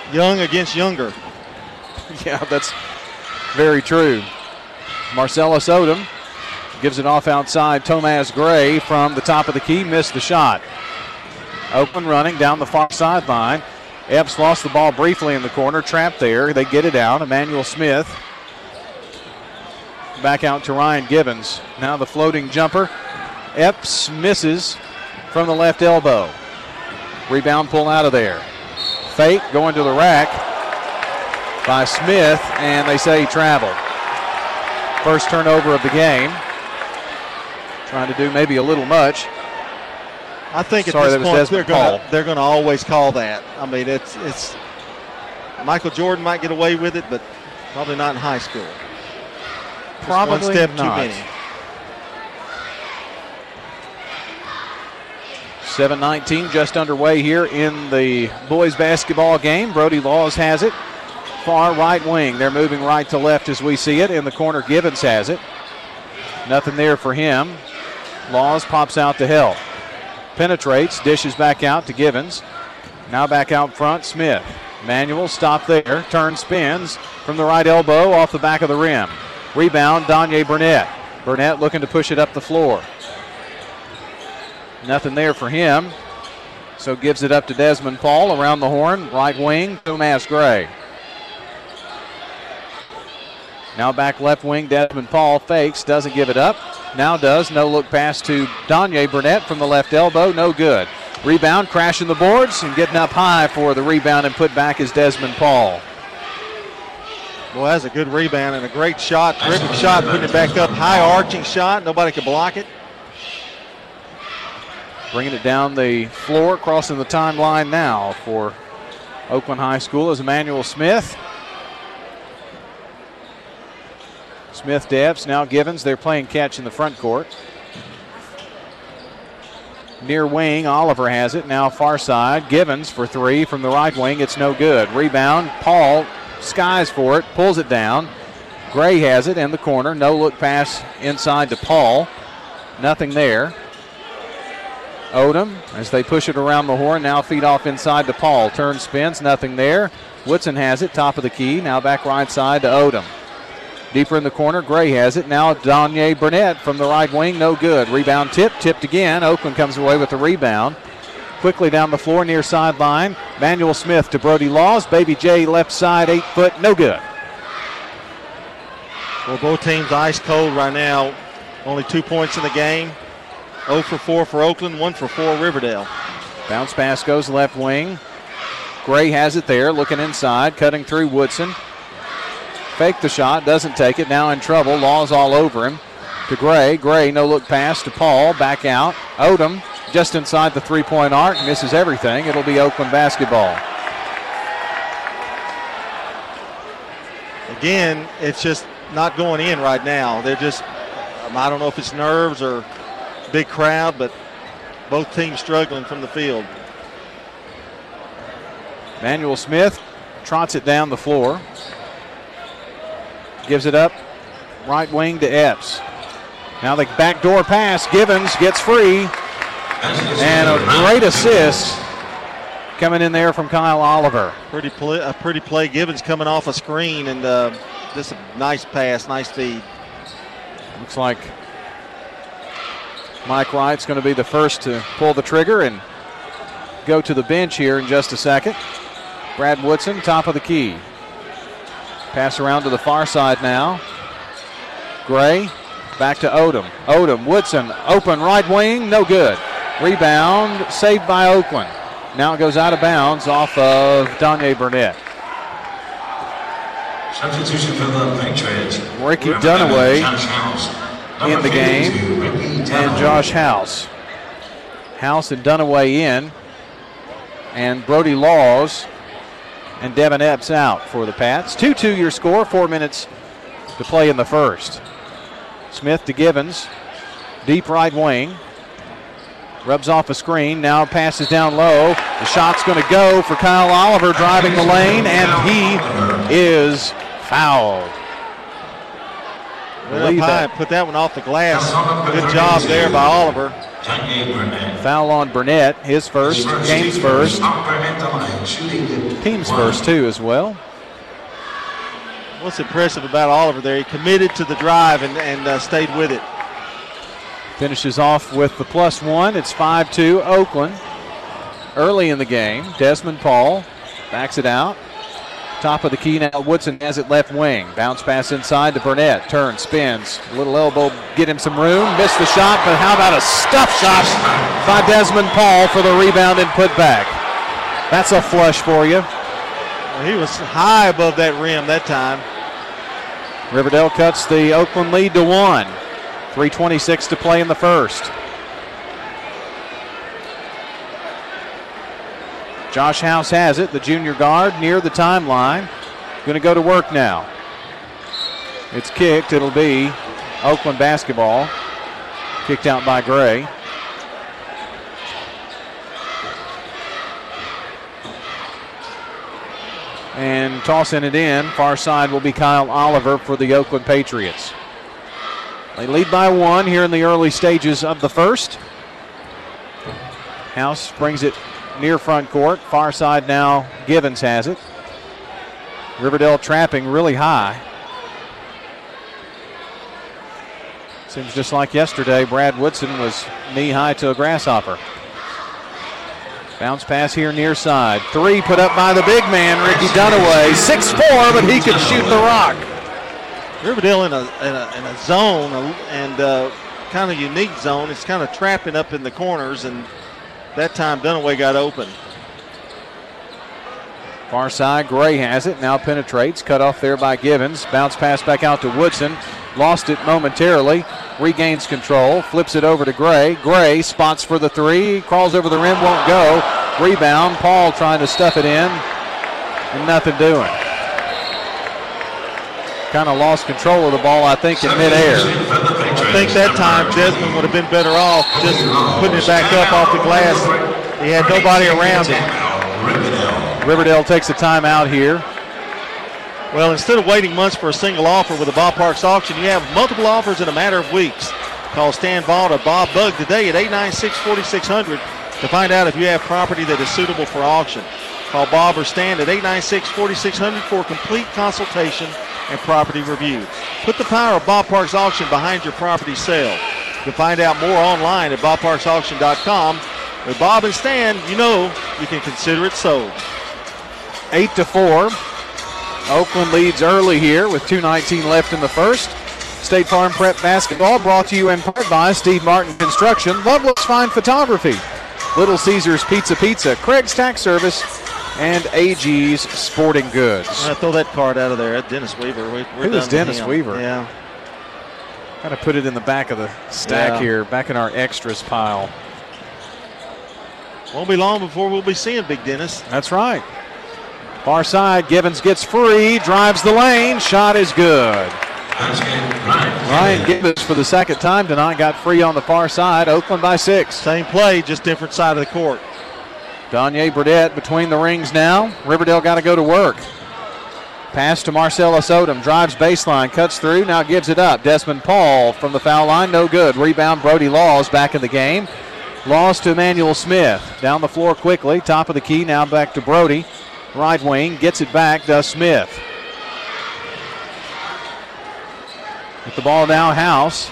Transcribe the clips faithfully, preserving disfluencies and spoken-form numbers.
young against younger. Yeah, that's very true. Marcellus Odom gives it off outside. Tomas Gray from the top of the key missed the shot. Oakland running down the far sideline. Epps lost the ball briefly in the corner, trapped there. They get it out. Emmanuel Smith back out to Ryan Gibbons. Now the floating jumper. Epps misses from the left elbow. Rebound pull out of there. Fake going to the rack by Smith, and they say he traveled. First turnover of the game. Trying to do maybe a little much. I think at Sorry, this point Desmond they're going to they're going to always call that. I mean, it's it's Michael Jordan might get away with it, but probably not in high school. Just Probably one step not. too many. seven nineteen just underway here in the boys basketball game. Brody Laws has it. Far right wing. They're moving right to left as we see it. In the corner, Gibbons has it. Nothing there for him. Laws pops out to help. Penetrates, dishes back out to Gibbons. Now back out front, Smith. Manuel stop there, turn, spins from the right elbow off the back of the rim. Rebound, Donye Burnett. Burnett looking to push it up the floor. Nothing there for him. So gives it up to Desmond Paul around the horn, right wing, Tomas Gray. Now back left wing, Desmond Paul fakes, doesn't give it up. Now does, no look pass to Donye Burnett from the left elbow, no good. Rebound, crashing the boards, and getting up high for the rebound and put back is Desmond Paul. Well, that's a good rebound and a great shot, terrific shot, putting it back up, high arching shot, nobody could block it. Bringing it down the floor, crossing the timeline now for Oakland High School is Emmanuel Smith. Smith Debs, now Givens. They're playing catch in the front court. Near wing, Oliver has it. Now far side, Givens for three from the right wing. It's no good. Rebound, Paul skies for it, pulls it down. Gray has it in the corner. No look pass inside to Paul. Nothing there. Odom, as they push it around the horn, now feed off inside to Paul. Turn, spins, nothing there. Woodson has it, top of the key. Now back right side to Odom. Deeper in the corner, Gray has it. Now Donye Burnett from the right wing, no good. Rebound tip, tipped again. Oakland comes away with the rebound. Quickly down the floor near sideline. Manuel Smith to Brody Laws. Baby J left side, eight foot, no good. Well, both teams ice cold right now. Only two points in the game. oh for four for Oakland, one for four Riverdale. Bounce pass goes left wing. Gray has it there, looking inside, cutting through Woodson. Fake the shot, doesn't take it, now in trouble. Laws all over him. To Gray. Gray, no look pass to Paul, back out. Odom just inside the three-point arc, misses everything. It'll be Oakland basketball. Again, it's just not going in right now. They're just, I don't know if it's nerves or big crowd, but both teams struggling from the field. Manuel Smith trots it down the floor. Gives it up, right wing to Epps. Now the backdoor pass, Givens gets free. And a great assist coming in there from Kyle Oliver. Pretty play, a pretty play. Givens coming off a screen, and uh, just a nice pass, nice feed. Looks like Mike Wright's going to be the first to pull the trigger and go to the bench here in just a second. Brad Woodson, top of the key. Pass around to the far side now. Gray, back to Odom. Odom, Woodson, open right wing, no good. Rebound, saved by Oakland. Now it goes out of bounds off of Donye Burnett. Substitution for the Patriots. Ricky Dunaway in the game, and Josh House. House and Dunaway in, and Brody Laws and Devin Epps out for the Pats. two two your score, four minutes to play in the first. Smith to Givens, deep right wing. Rubs off a screen, now passes down low. The shot's going to go for Kyle Oliver driving the lane, and he is fouled. Went up high and put that one off the glass. Good job there by Oliver. Foul on Burnett, his first, game's first. Team's first, too, as well. What's impressive about Oliver there, he committed to the drive and, and uh, stayed with it. Finishes off with the plus one. It's five two Oakland. Early in the game, Desmond Paul backs it out. Top of the key now, Woodson has it left wing. Bounce pass inside to Burnett. Turns, spins. A little elbow, get him some room. Missed the shot, but how about a stuff shot by Desmond Paul for the rebound and put back. That's a flush for you. Well, he was high above that rim that time. Riverdale cuts the Oakland lead to one. three twenty-six to play in the first. Josh House has it, the junior guard near the timeline. Going to go to work now. It's kicked. It'll be Oakland basketball. Kicked out by Gray. And tossing it in, far side will be Kyle Oliver for the Oakland Patriots. They lead by one here in the early stages of the first. House brings it near front court. Far side now, Givens has it. Riverdale trapping really high. Seems just like yesterday, Brad Woodson was knee-high to a grasshopper. Bounce pass here near side. Three put up by the big man, Ricky Dunaway. six four, but he could shoot the rock. Riverdale in a, in a, in a zone, and uh, kind of unique zone. It's kind of trapping up in the corners, and that time Dunaway got open. Far side, Gray has it, now penetrates, cut off there by Givens. Bounce pass back out to Woodson. Lost it momentarily, regains control, flips it over to Gray. Gray spots for the three, crawls over the rim, won't go. Rebound, Paul trying to stuff it in, and nothing doing. Kind of lost control of the ball, I think, in midair. I think that time Desmond would have been better off just putting it back up off the glass. He had nobody around him. Riverdale takes a timeout here. Well, instead of waiting months for a single offer with the Ballparks auction, you have multiple offers in a matter of weeks. Call Stan Ball or Bob Bug today at eight nine six, four six zero zero to find out if you have property that is suitable for auction. Call Bob or Stan at eight nine six, four six zero zero for a complete consultation and property review. Put the power of Ballparks Auction behind your property sale. You can find out more online at ballparks auction dot com. With Bob and Stan, you know you can consider it sold. Eight to four. Oakland leads early here with two nineteen left in the first. State Farm Prep Basketball brought to you in part by Steve Martin Construction, Loveless Fine Photography, Little Caesars Pizza Pizza, Craig's Tax Service, and A G's Sporting Goods. I throw that card out of there. Dennis Weaver. We, we're Who is Dennis him. Weaver? Yeah. Got to put it in the back of the stack Yeah. here, back in our extras pile. Won't be long before we'll be seeing Big Dennis. That's right. Far side, Givens gets free, drives the lane, shot is good. Ryan Givens for the second time tonight got free on the far side. Oakland by six. Same play, just different side of the court. Danye Burdett between the rings now. Riverdale got to go to work. Pass to Marcellus Odom, drives baseline, cuts through, now gives it up. Desmond Paul from the foul line, no good. Rebound, Brody Laws back in the game. Laws to Emmanuel Smith. Down the floor quickly, top of the key, now back to Brody. Right wing, gets it back, does Smith. With the ball now, House.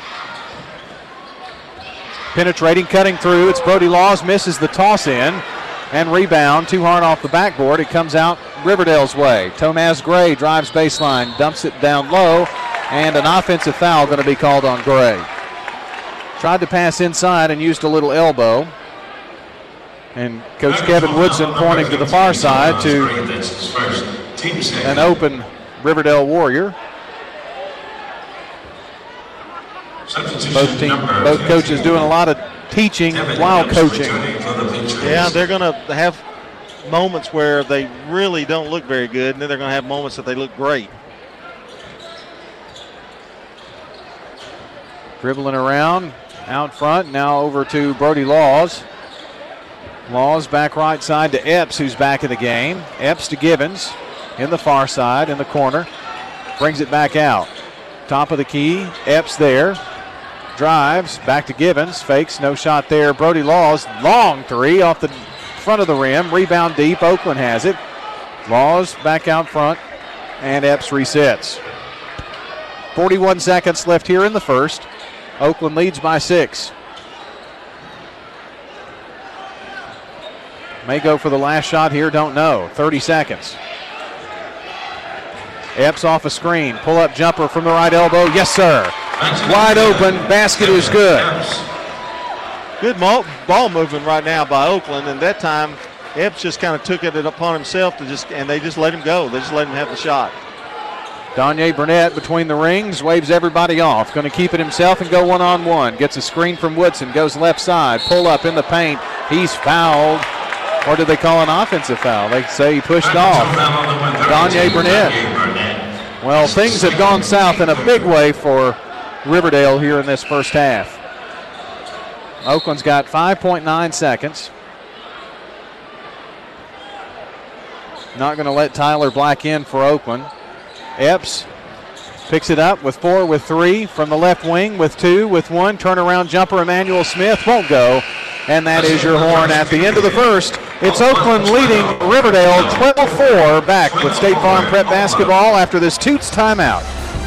Penetrating, cutting through, it's Brody Laws, misses the toss in. And rebound, too hard off the backboard. It comes out Riverdale's way. Tomaz Gray drives baseline, dumps it down low, and an offensive foul going to be called on Gray. Tried to pass inside and used a little elbow. And Coach Kevin Woodson pointing to the far side to an open Riverdale Warrior. Both team, both coaches doing a lot of teaching while coaching. Yeah, they're going to have moments where they really don't look very good, and then they're going to have moments that they look great. Dribbling around out front, now over to Brody Laws. Laws back right side to Epps, who's back in the game. Epps to Givens in the far side, in the corner. Brings it back out. Top of the key, Epps there. Drives, back to Givens. Fakes, no shot there. Brody Laws, long three off the front of the rim. Rebound deep. Oakland has it. Laws back out front. And Epps resets. forty-one seconds left here in the first. Oakland leads by six. May go for the last shot here, don't know. thirty seconds. Epps off a screen. Pull-up jumper from the right elbow. Yes, sir. Wide open. Basket is good. Good ball movement right now by Oakland, and that time Epps just kind of took it upon himself to just, and they just let him go. They just let him have the shot. Danye Burnett between the rings, waves everybody off. Going to keep it himself and go one-on-one. Gets a screen from Woodson, goes left side. Pull up in the paint. He's fouled. Or did they call an offensive foul? They say he pushed off. Danye Burnett. Well, things have gone south in a big way for Riverdale here in this first half. Oakland's got five point nine seconds. Not going to let Tyler Black in for Oakland. Epps picks it up with four, with three, from the left wing, with two, with one. Turnaround jumper, Emmanuel Smith won't go. And that is your horn at the end of the first. It's Oakland leading Riverdale twelve four, back with State Farm Prep basketball after this Toots timeout.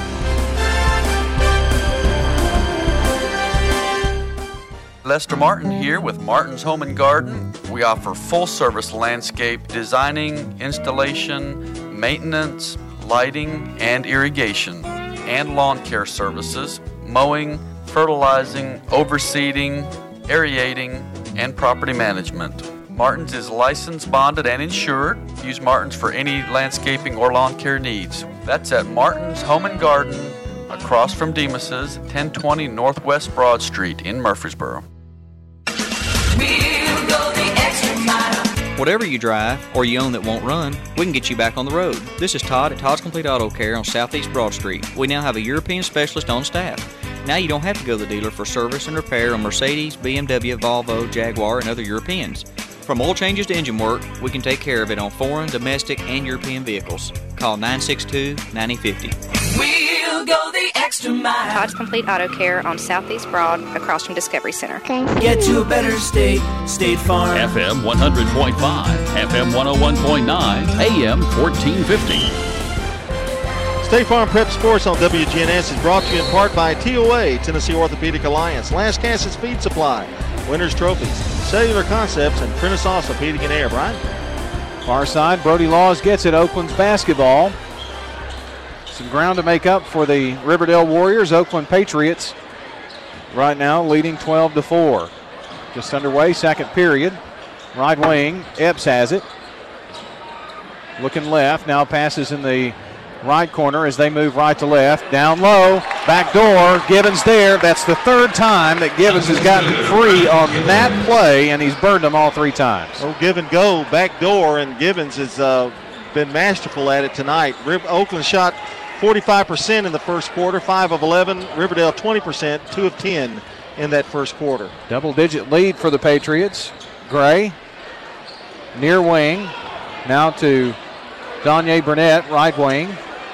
Lester Martin here with Martin's Home and Garden. We offer full-service landscape designing, installation, maintenance, lighting, and irrigation, and lawn care services, mowing, fertilizing, overseeding, aerating, and property management. Martin's is licensed, bonded, and insured. Use Martin's for any landscaping or lawn care needs. That's at Martin's Home and Garden, across from Demas's, ten twenty Northwest Broad Street in Murfreesboro. We'll go the extra mile. Whatever you drive or you own that won't run, we can get you back on the road. This is Todd at Todd's Complete Auto Care on Southeast Broad Street. We now have a European specialist on staff. Now you don't have to go to the dealer for service and repair on Mercedes, B M W, Volvo, Jaguar, and other Europeans. From oil changes to engine work, we can take care of it on foreign, domestic, and European vehicles. Call nine six two, nine zero five zero. We'll go the extra mile. Todd's Complete Auto Care on Southeast Broad, across from Discovery Center. Get to a better state, State Farm. F M one hundred point five, F M one oh one point nine, A M fourteen fifty. State Farm Prep Sports on W G N S is brought to you in part by T O A, Tennessee Orthopedic Alliance, Last Cassett Speed Supply, Winners Trophies, Cellular Concepts, and Prentice Awesome Heating and Air. Brian? Far side, Brody Laws gets it. Oakland's basketball. Some ground to make up for the Riverdale Warriors. Oakland Patriots right now leading twelve to four. Just underway, second period. Right wing, Epps has it. Looking left, now passes in the right corner as they move right to left. Down low, back door, Gibbons there. That's the third time that Gibbons has gotten free on that play, and he's burned them all three times. Oh, give and go, back door, and Gibbons has uh, been masterful at it tonight. Rib- Oakland shot forty-five percent in the first quarter, five of eleven. Riverdale twenty percent, two of ten in that first quarter. Double-digit lead for the Patriots. Gray, near wing, now to Danye Burnett, right wing.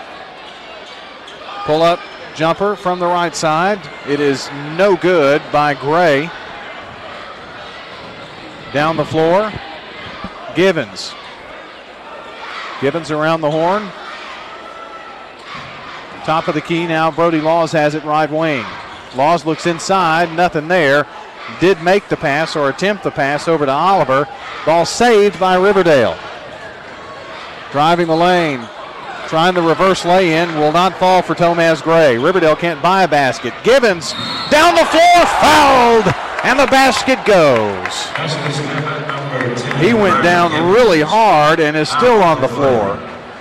Pull-up jumper from the right side. It is no good by Gray. Down the floor, Gibbons. Gibbons around the horn. Top of the key now, Brody Laws has it right wing. Laws looks inside, nothing there. Did make the pass or attempt the pass over to Oliver. Ball saved by Riverdale. Driving the lane. Trying the reverse lay-in, will not fall for Tomaz Gray. Riverdale can't buy a basket. Gibbons down the floor, fouled, and the basket goes. He went down really hard and is still on the floor.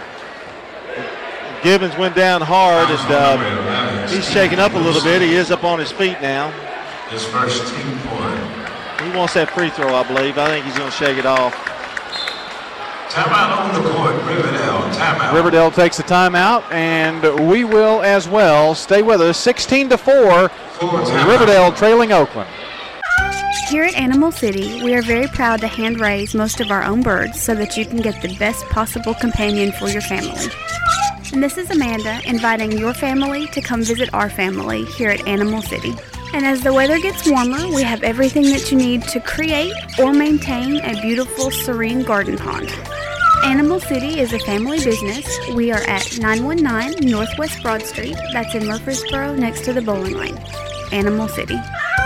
Gibbons went down hard, and uh, he's shaking up a little bit. He is up on his feet now. His first team point. He wants that free throw, I believe. I think he's going to shake it off. Timeout on the court, Riverdale. Timeout. Riverdale takes a timeout, and we will as well. Stay with us. sixteen to four. Riverdale trailing Oakland. Here at Animal City, we are very proud to hand raise most of our own birds so that you can get the best possible companion for your family. And this is Amanda inviting your family to come visit our family here at Animal City. And as the weather gets warmer, we have everything that you need to create or maintain a beautiful, serene garden pond. Animal City is a family business. We are at nine one nine Northwest Broad Street. That's in Murfreesboro, next to the bowling lane. Animal City.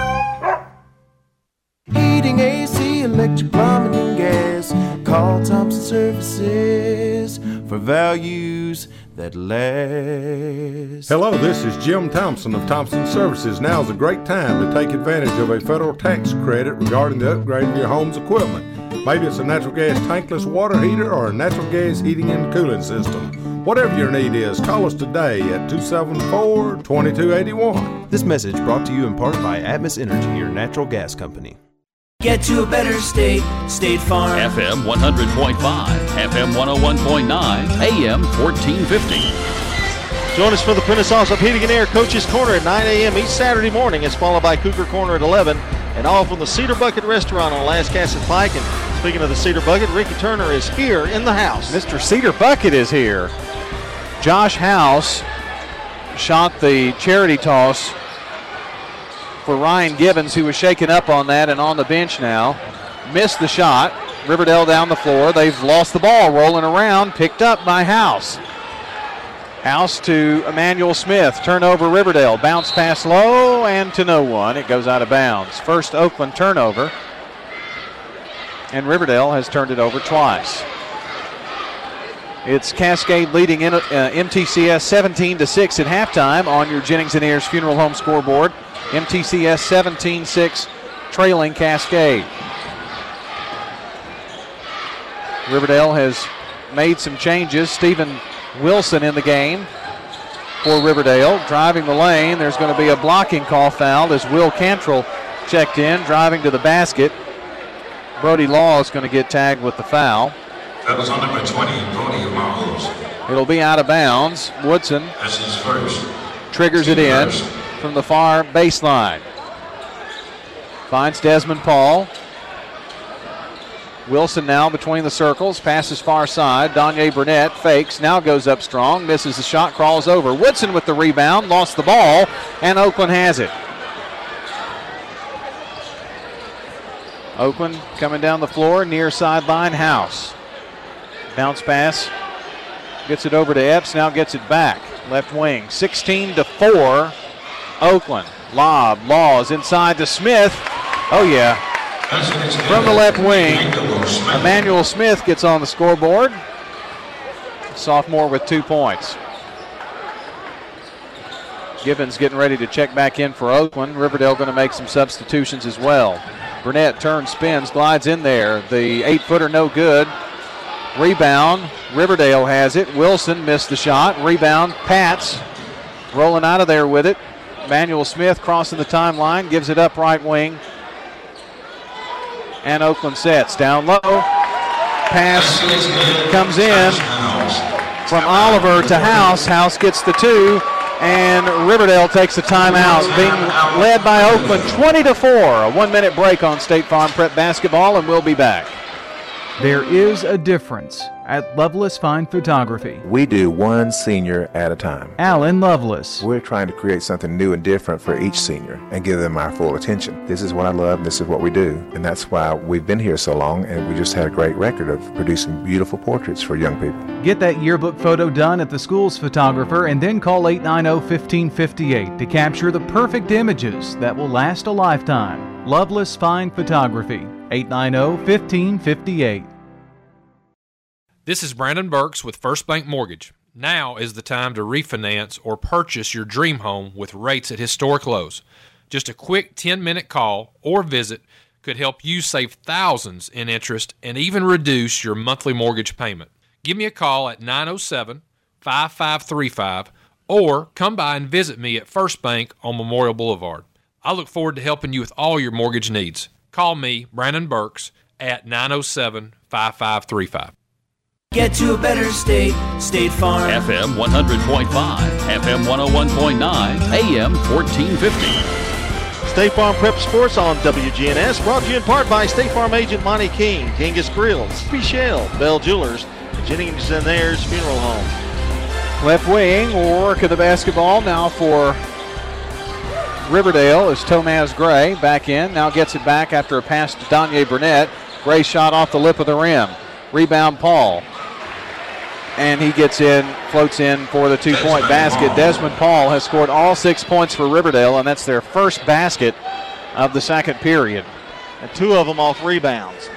Heating, A C, electric, plumbing, and gas. Call Thompson Services for values that last. Hello, this is Jim Thompson of Thompson Services. Now's a great time to take advantage of a federal tax credit regarding the upgrade of your home's equipment. Maybe it's a natural gas tankless water heater or a natural gas heating and cooling system. Whatever your need is, call us today at two seven four, two two eight one. This message brought to you in part by Atmos Energy, your natural gas company. Get to a better state, State Farm. F M one hundred point five, F M one oh one point nine, A M fourteen fifty. Join us for the Prentice Allsup Heating and Air Coaches Corner at nine a.m. each Saturday morning. It's followed by Cougar Corner at eleven. And all from the Cedar Bucket Restaurant on Lascassett Pike. And speaking of the Cedar Bucket, Ricky Turner is here in the house. Mister Cedar Bucket is here. Josh House shot the charity toss for Ryan Gibbons, who was shaken up on that and on the bench now. Missed the shot. Riverdale down the floor. They've lost the ball, rolling around, picked up by House. House to Emmanuel Smith. Turnover Riverdale. Bounce pass low and to no one. It goes out of bounds. First Oakland turnover. And Riverdale has turned it over twice. It's Cascade leading in, uh, M T C S seventeen to six at halftime on your Jennings and Ayers Funeral Home scoreboard. M T C S seventeen six trailing Cascade. Riverdale has made some changes. Stephen Wilson in the game for Riverdale. Driving the lane, there's going to be a blocking call fouled as Will Cantrell checked in, driving to the basket. Brody Law is going to get tagged with the foul. That was on number twenty, Brody Miles. It'll be out of bounds. Woodson That's his first. triggers it in from the far baseline. Finds Desmond Paul. Wilson now between the circles, passes far side. Danye Burnett fakes, now goes up strong, misses the shot, crawls over. Woodson with the rebound, lost the ball, and Oakland has it. Oakland coming down the floor, near sideline. House. Bounce pass, gets it over to Epps, now gets it back. Left wing, sixteen to four, Oakland. Lob, Laws inside to Smith. Oh yeah. From the left wing, Emmanuel Smith gets on the scoreboard. Sophomore with two points. Gibbons getting ready to check back in for Oakland. Riverdale going to make some substitutions as well. Burnett turns, spins, glides in there. The eight-footer no good. Rebound, Riverdale has it. Wilson missed the shot. Rebound, Pats rolling out of there with it. Emmanuel Smith crossing the timeline, gives it up right wing. And Oakland sets down low. Pass comes in from Oliver to House. House gets the two, and Riverdale takes a timeout, being led by Oakland twenty to four. A one-minute break on State Farm Prep basketball, and we'll be back. There is a difference at Loveless Fine Photography. We do one senior at a time. Alan Loveless. We're trying to create something new and different for each senior and give them our full attention. This is what I love, and this is what we do. And that's why we've been here so long, and we just had a great record of producing beautiful portraits for young people. Get that yearbook photo done at the school's photographer and then call eight nine zero, one five five eight to capture the perfect images that will last a lifetime. Loveless Fine Photography, eight nine zero, one five five eight. This is Brandon Burks with First Bank Mortgage. Now is the time to refinance or purchase your dream home with rates at historic lows. Just a quick ten-minute call or visit could help you save thousands in interest and even reduce your monthly mortgage payment. Give me a call at nine oh seven, five five three five or come by and visit me at First Bank on Memorial Boulevard. I look forward to helping you with all your mortgage needs. Call me, Brandon Burks, at nine oh seven, five five three five. Get to a better state, State Farm. F M one hundred point five, F M one oh one point nine, A M fourteen fifty. State Farm Prep Sports on W G N S, brought to you in part by State Farm agent Monty King, Genghis Grills, Spichel, Bell Jewelers, and Jennings and Ayers Funeral Home. Left wing, work of the basketball now for Riverdale is Tomaz Gray back in. Now gets it back after a pass to Danye Burnett. Gray shot off the lip of the rim. Rebound Paul. And he gets in, floats in for the two-point basket. Desmond Paul has scored all six points for Riverdale, and that's their first basket of the second period. And two of them off rebounds.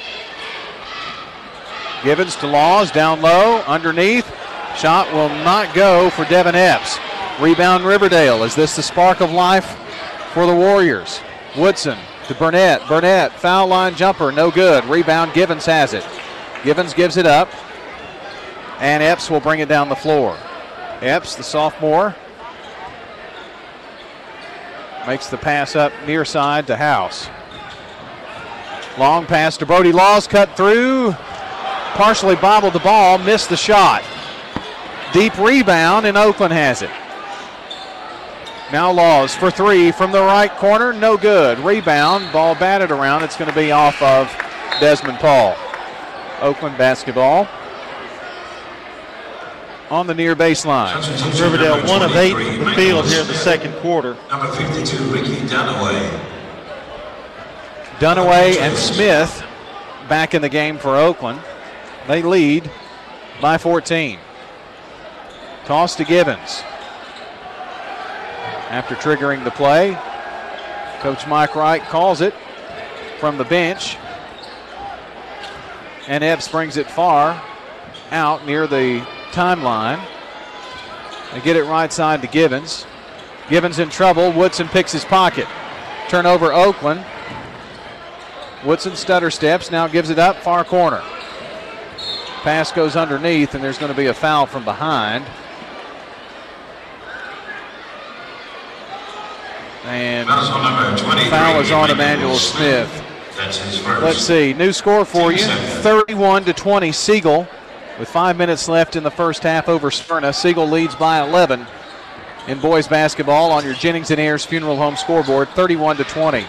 Givens to Laws, down low, underneath. Shot will not go for Devin Epps. Rebound Riverdale. Is this the spark of life for the Warriors? Woodson to Burnett. Burnett, foul line jumper, no good. Rebound, Givens has it. Givens gives it up. And Epps will bring it down the floor. Epps, the sophomore, makes the pass up near side to House. Long pass to Brody Laws, cut through. Partially bobbled the ball, missed the shot. Deep rebound, and Oakland has it. Now Laws for three from the right corner, no good. Rebound, ball batted around. It's going to be off of Desmond Paul. Oakland basketball on the near baseline. Riverdale one of eight from the field here in the second quarter. Number fifty-two, Ricky Dunaway. Dunaway and Smith back in the game for Oakland. They lead by fourteen. Toss to Givens. After triggering the play, Coach Mike Wright calls it from the bench. And Epps brings it far out near the timeline. They get it right side to Givens. Givens in trouble. Woodson picks his pocket. Turnover Oakland. Woodson stutter steps, now gives it up, far corner. Pass goes underneath, and there's going to be a foul from behind. And foul is on Emmanuel Smith. Let's see, new score for you, thirty-one to twenty Siegel. With five minutes left in the first half over Smyrna. Siegel leads by eleven in boys basketball on your Jennings and Ayers Funeral Home scoreboard, thirty-one to twenty.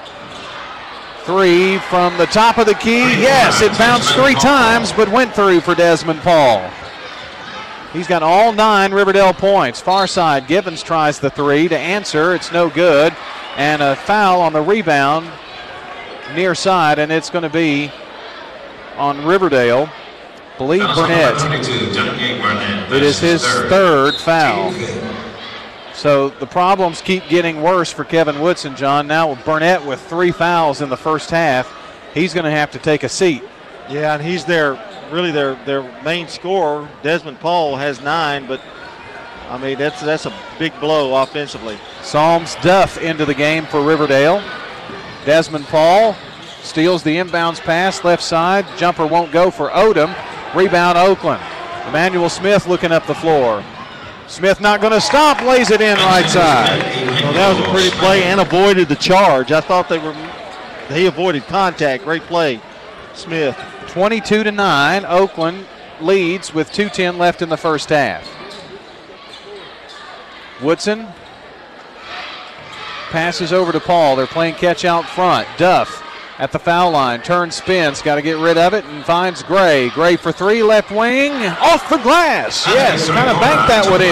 Three from the top of the key. Yes, it bounced three times, but went through for Desmond Paul. He's got all nine Riverdale points. Far side, Givens tries the three to answer. It's no good. And a foul on the rebound near side, and it's going to be on Riverdale. Believe Burnett. It is his third foul. So the problems keep getting worse for Kevin Woodson, John. Now with Burnett with three fouls in the first half, he's going to have to take a seat. Yeah, and he's their really their their main scorer. Desmond Paul has nine, but I mean that's that's a big blow offensively. Psalms Duff into the game for Riverdale. Desmond Paul steals the inbounds pass, left side. Jumper won't go for Odom. Rebound Oakland. Emmanuel Smith looking up the floor. Smith not going to stop, lays it in right side. Well, that was a pretty play and avoided the charge. I thought they were, he avoided contact. Great play, Smith. twenty-two to nine, Oakland leads with two ten left in the first half. Woodson passes over to Paul. They're playing catch out front. Duff at the foul line, turns, spins, got to get rid of it, and finds Gray. Gray for three, left wing, off the glass. Yes, kind of banked that one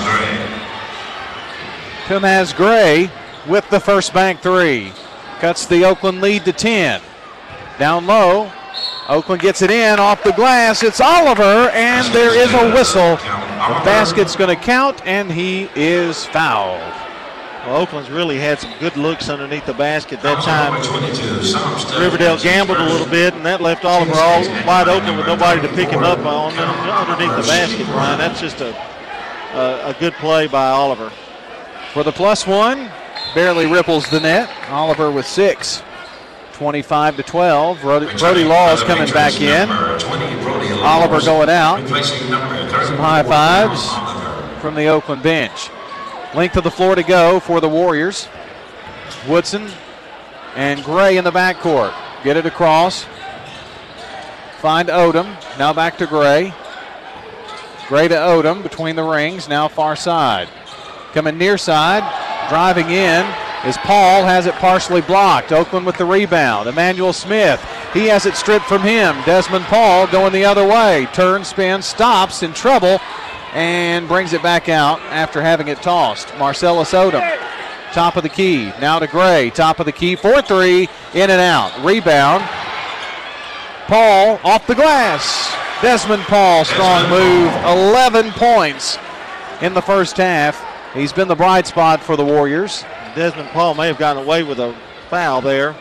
in. Tomaz Gray with the first bank three. Cuts the Oakland lead to ten. Down low, Oakland gets it in, off the glass. It's Oliver, and there is a whistle. The basket's going to count, and he is fouled. Well, Oakland's really had some good looks underneath the basket that time. Riverdale gambled a little bit, and that left Oliver all wide open with nobody to pick him up on underneath the basket, Brian. That's just a, a, a good play by Oliver. For the plus one, barely ripples the net. Oliver with six. twenty-five to twelve. Brody, Brody Laws coming back in. Oliver going out. Some high fives from the Oakland bench. Length of the floor to go for the Warriors. Woodson and Gray in the backcourt. Get it across. Find Odom. Now back to Gray. Gray to Odom between the rings. Now far side. Coming near side. Driving in is Paul. Has it partially blocked. Oakland with the rebound. Emmanuel Smith. He has it stripped from him. Desmond Paul going the other way. Turn, spin, stops, in trouble, and brings it back out after having it tossed. Marcellus Odom top of the key. Now to Gray, top of the key for three, in and out. Rebound. Paul off the glass. Desmond Paul, strong move. eleven points in the first half. He's been the bright spot for the Warriors. Desmond Paul may have gotten away with a foul there.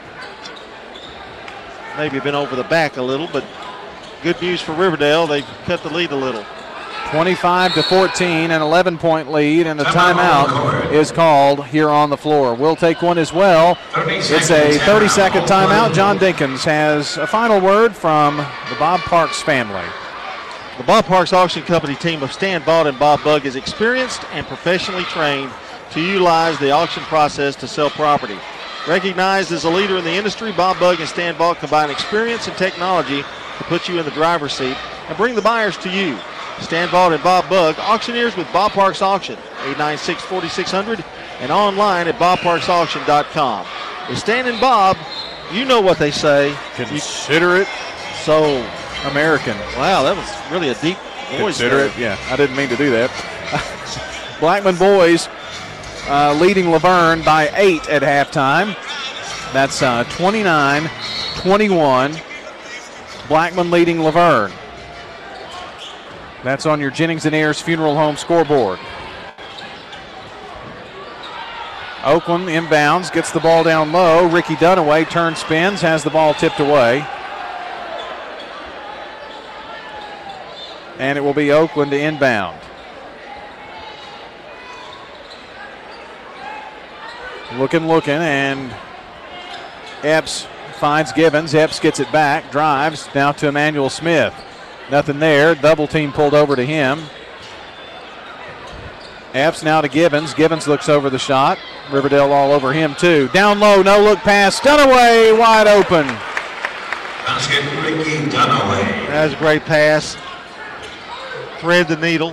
Maybe been over the back a little, but good news for Riverdale. They've cut the lead a little. twenty-five to fourteen, an eleven-point lead, and the timeout is called here on the floor. We'll take one as well. It's a thirty-second timeout. John Dinkins has a final word from the Bob Parks family. The Bob Parks Auction Company team of Stan Vaught and Bob Bugg is experienced and professionally trained to utilize the auction process to sell property. Recognized as a leader in the industry, Bob Bugg and Stan Vaught combine experience and technology to put you in the driver's seat and bring the buyers to you. Stan Vaught and Bob Bugg, auctioneers with Bob Parks Auction, eight nine six, four six zero zero, and online at bob parks auction dot com. With Stan and Bob, you know what they say. Consider it so American. Wow, that was really a deep voice. Consider there. it, yeah. I didn't mean to do that. Blackman boys uh, leading Laverne by eight at halftime. That's uh, twenty-nine twenty-one. Blackman leading Laverne. That's on your Jennings and Ayers Funeral Home scoreboard. Oakland inbounds, gets the ball down low. Ricky Dunaway turns, spins, has the ball tipped away. And it will be Oakland to inbound. Looking, looking, and Epps finds Givens. Epps gets it back, drives, now to Emmanuel Smith. Nothing there. Double team pulled over to him. Epps now to Givens. Givens looks over the shot. Riverdale all over him too. Down low, no look pass. Dunaway wide open. Basket, Ricky Dunaway. That was a great pass. Thread the needle.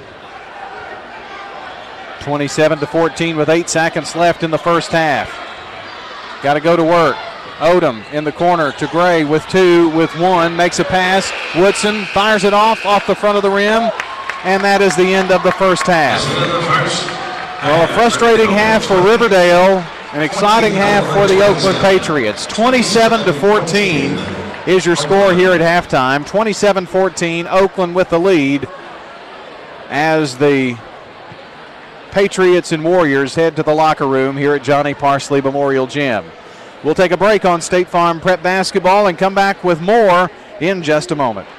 twenty-seven to fourteen with eight seconds left in the first half. Got to go to work. Odom in the corner to Gray with two, with one, makes a pass. Woodson fires it off, off the front of the rim, and that is the end of the first half. Well, a frustrating half for Riverdale, an exciting half for the Oakland Patriots. twenty-seven to fourteen is your score here at halftime. twenty-seven fourteen, Oakland with the lead as the Patriots and Warriors head to the locker room here at Johnny Parsley Memorial Gym. We'll take a break on State Farm Prep Basketball and come back with more in just a moment.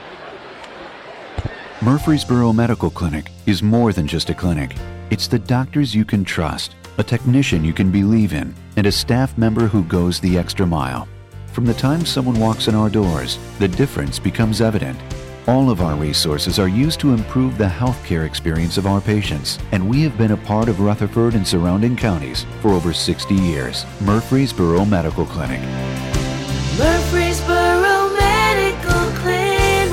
Murfreesboro Medical Clinic is more than just a clinic. It's the doctors you can trust, a technician you can believe in, and a staff member who goes the extra mile. From the time someone walks in our doors, the difference becomes evident. All of our resources are used to improve the healthcare experience of our patients, and we have been a part of Rutherford and surrounding counties for over sixty years. Murfreesboro Medical Clinic. Murfreesboro Medical Clinic.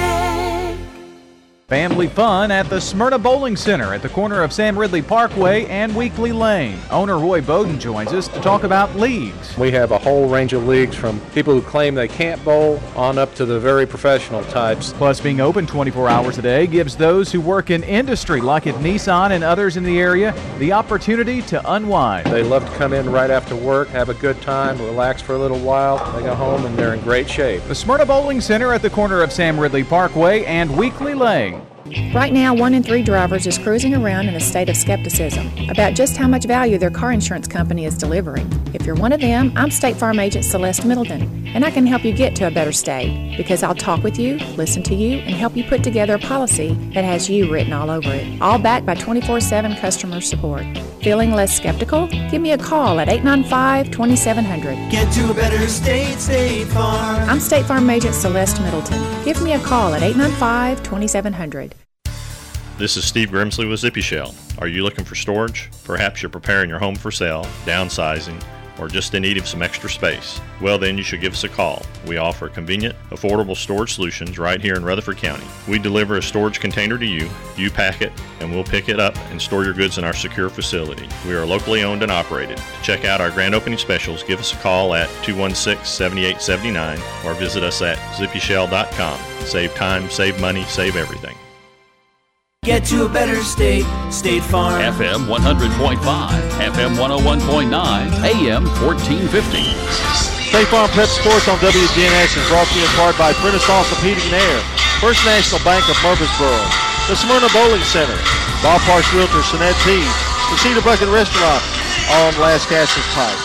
Family fun at the Smyrna Bowling Center at the corner of Sam Ridley Parkway and Weekly Lane. Owner Roy Bowden joins us to talk about leagues. We have a whole range of leagues from people who claim they can't bowl on up to the very professional types. Plus, being open twenty-four hours a day gives those who work in industry like at Nissan and others in the area the opportunity to unwind. They love to come in right after work, have a good time, relax for a little while. They go home and they're in great shape. The Smyrna Bowling Center at the corner of Sam Ridley Parkway and Weekly Lane. Right now, one in three drivers is cruising around in a state of skepticism about just how much value their car insurance company is delivering. If you're one of them, I'm State Farm Agent Celeste Middleton, and I can help you get to a better state because I'll talk with you, listen to you, and help you put together a policy that has you written all over it, all backed by twenty-four seven customer support. Feeling less skeptical? Give me a call at eight nine five, two seven zero zero. Get to a better state, State Farm. I'm State Farm Agent Celeste Middleton. Give me a call at eight nine five, two seven zero zero. This is Steve Grimsley with Zippy Shell. Are you looking for storage? Perhaps you're preparing your home for sale, downsizing, or just in need of some extra space? Well, then you should give us a call. We offer convenient, affordable storage solutions right here in Rutherford County. We deliver a storage container to you, you pack it, and we'll pick it up and store your goods in our secure facility. We are locally owned and operated. To check out our grand opening specials, give us a call at two one six, seven eight seven nine or visit us at zippy shell dot com. Save time, save money, save everything. Get to a better state, State Farm. F M one hundred point five, F M one oh one point nine, A M fourteen fifty. State Farm Prep Sports on W G N S is brought to you in part by Prentice Awesome Heating and Air, First National Bank of Murfreesboro, the Smyrna Bowling Center, Ballparks Realtor Sinead T, the Cedar Bucket Restaurant, all on Lascassas Pike.